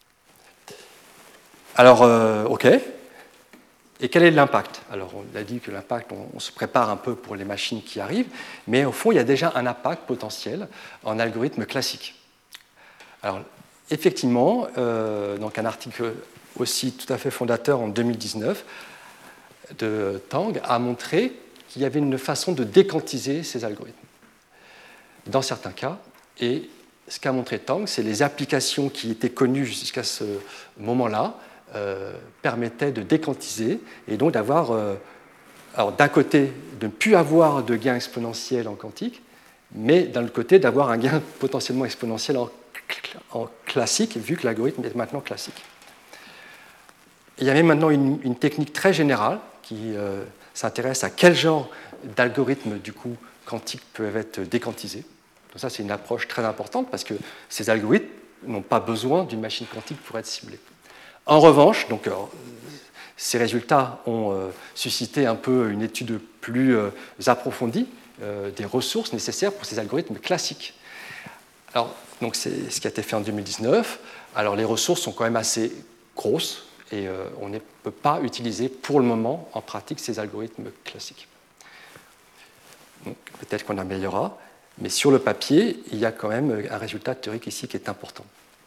S1: Alors, euh, OK. Et quel est l'impact? Alors, on a dit que l'impact, on, on se prépare un peu pour les machines qui arrivent, mais au fond, il y a déjà un impact potentiel en algorithme classique. Alors, effectivement, euh, donc un article aussi tout à fait fondateur en deux mille dix-neuf de Tang a montré qu'il y avait une façon de déquantiser ces algorithmes. Dans certains cas, et ce qu'a montré Tang, c'est les applications qui étaient connues jusqu'à ce moment-là, Euh, permettait de déquantiser et donc d'avoir, euh, alors d'un côté, de ne plus avoir de gain exponentiel en quantique, mais d'un autre côté, d'avoir un gain potentiellement exponentiel en, en classique, vu que l'algorithme est maintenant classique. Il y avait maintenant une, une technique très générale qui euh, s'intéresse à quel genre d'algorithmes du coup quantiques peuvent être déquantisés. Donc ça, c'est une approche très importante parce que ces algorithmes n'ont pas besoin d'une machine quantique pour être ciblés. En revanche, donc, alors, ces résultats ont euh, suscité un peu une étude plus euh, approfondie euh, des ressources nécessaires pour ces algorithmes classiques. Alors, donc, c'est ce qui a été fait en deux mille dix-neuf. Alors, les ressources sont quand même assez grosses et euh, on ne peut pas utiliser pour le moment en pratique ces algorithmes classiques. Peut-être qu'on améliorera, mais sur le papier, il y a quand même un résultat théorique ici qui est important.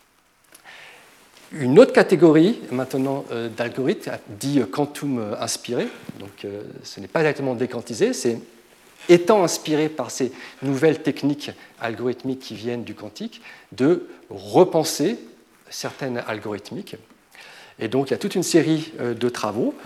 S1: Une autre catégorie maintenant euh, d'algorithmes dit euh, quantum euh, inspiré, donc euh, ce n'est pas exactement déquantisé, c'est étant inspiré par ces nouvelles techniques algorithmiques qui viennent du quantique, de repenser certaines algorithmiques. Et donc il y a toute une série euh, de travaux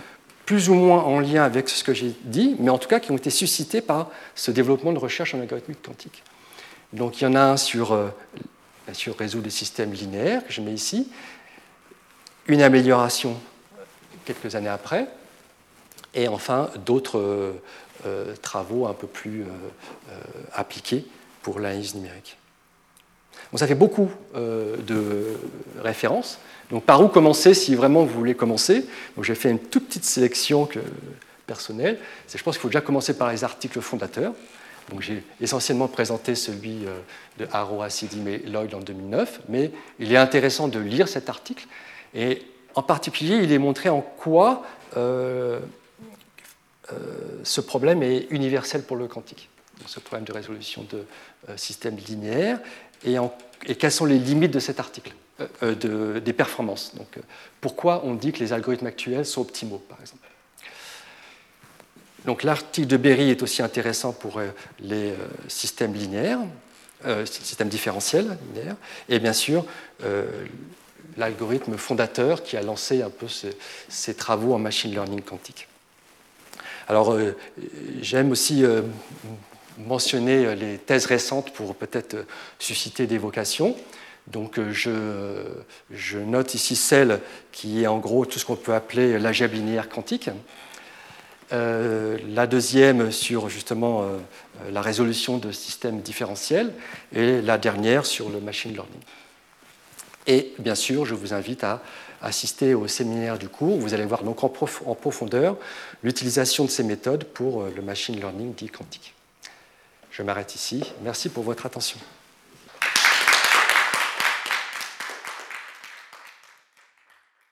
S1: plus ou moins en lien avec ce que j'ai dit, mais en tout cas qui ont été suscités par ce développement de recherche en algorithmique quantique. Donc il y en a un sur, euh, sur résoudre des systèmes linéaires, que je mets ici, une amélioration quelques années après, et enfin d'autres euh, euh, travaux un peu plus euh, euh, appliqués pour l'analyse numérique. Donc ça fait beaucoup euh, de références. Donc par où commencer si vraiment vous voulez commencer? Donc j'ai fait une toute petite sélection que, personnelle. Je pense qu'il faut déjà commencer par les articles fondateurs. Donc j'ai essentiellement présenté celui euh, de Haro, Hasidim et Lloyd en deux mille neuf, mais il est intéressant de lire cet article. Et en particulier, il est montré en quoi euh, euh, ce problème est universel pour le quantique. Donc, ce problème de résolution de euh, systèmes linéaires et, en, et quelles sont les limites de cet article, euh, de, des performances. Donc, euh, pourquoi on dit que les algorithmes actuels sont optimaux, par exemple. Donc, l'article de Berry est aussi intéressant pour euh, les euh, systèmes linéaires, euh, systèmes différentiels linéaires, et bien sûr, euh, l'algorithme fondateur qui a lancé un peu ces, ces travaux en machine learning quantique. Alors, euh, j'aime aussi euh, mentionner les thèses récentes pour peut-être susciter des vocations. Donc, je, je note ici celle qui est en gros tout ce qu'on peut appeler l'algèbre linéaire quantique. Euh, la deuxième sur justement euh, la résolution de systèmes différentiels et la dernière sur le machine learning. Et bien sûr, je vous invite à assister au séminaire du cours. Vous allez voir donc en, prof, en profondeur l'utilisation de ces méthodes pour le machine learning dit quantique. Je m'arrête ici. Merci pour votre attention.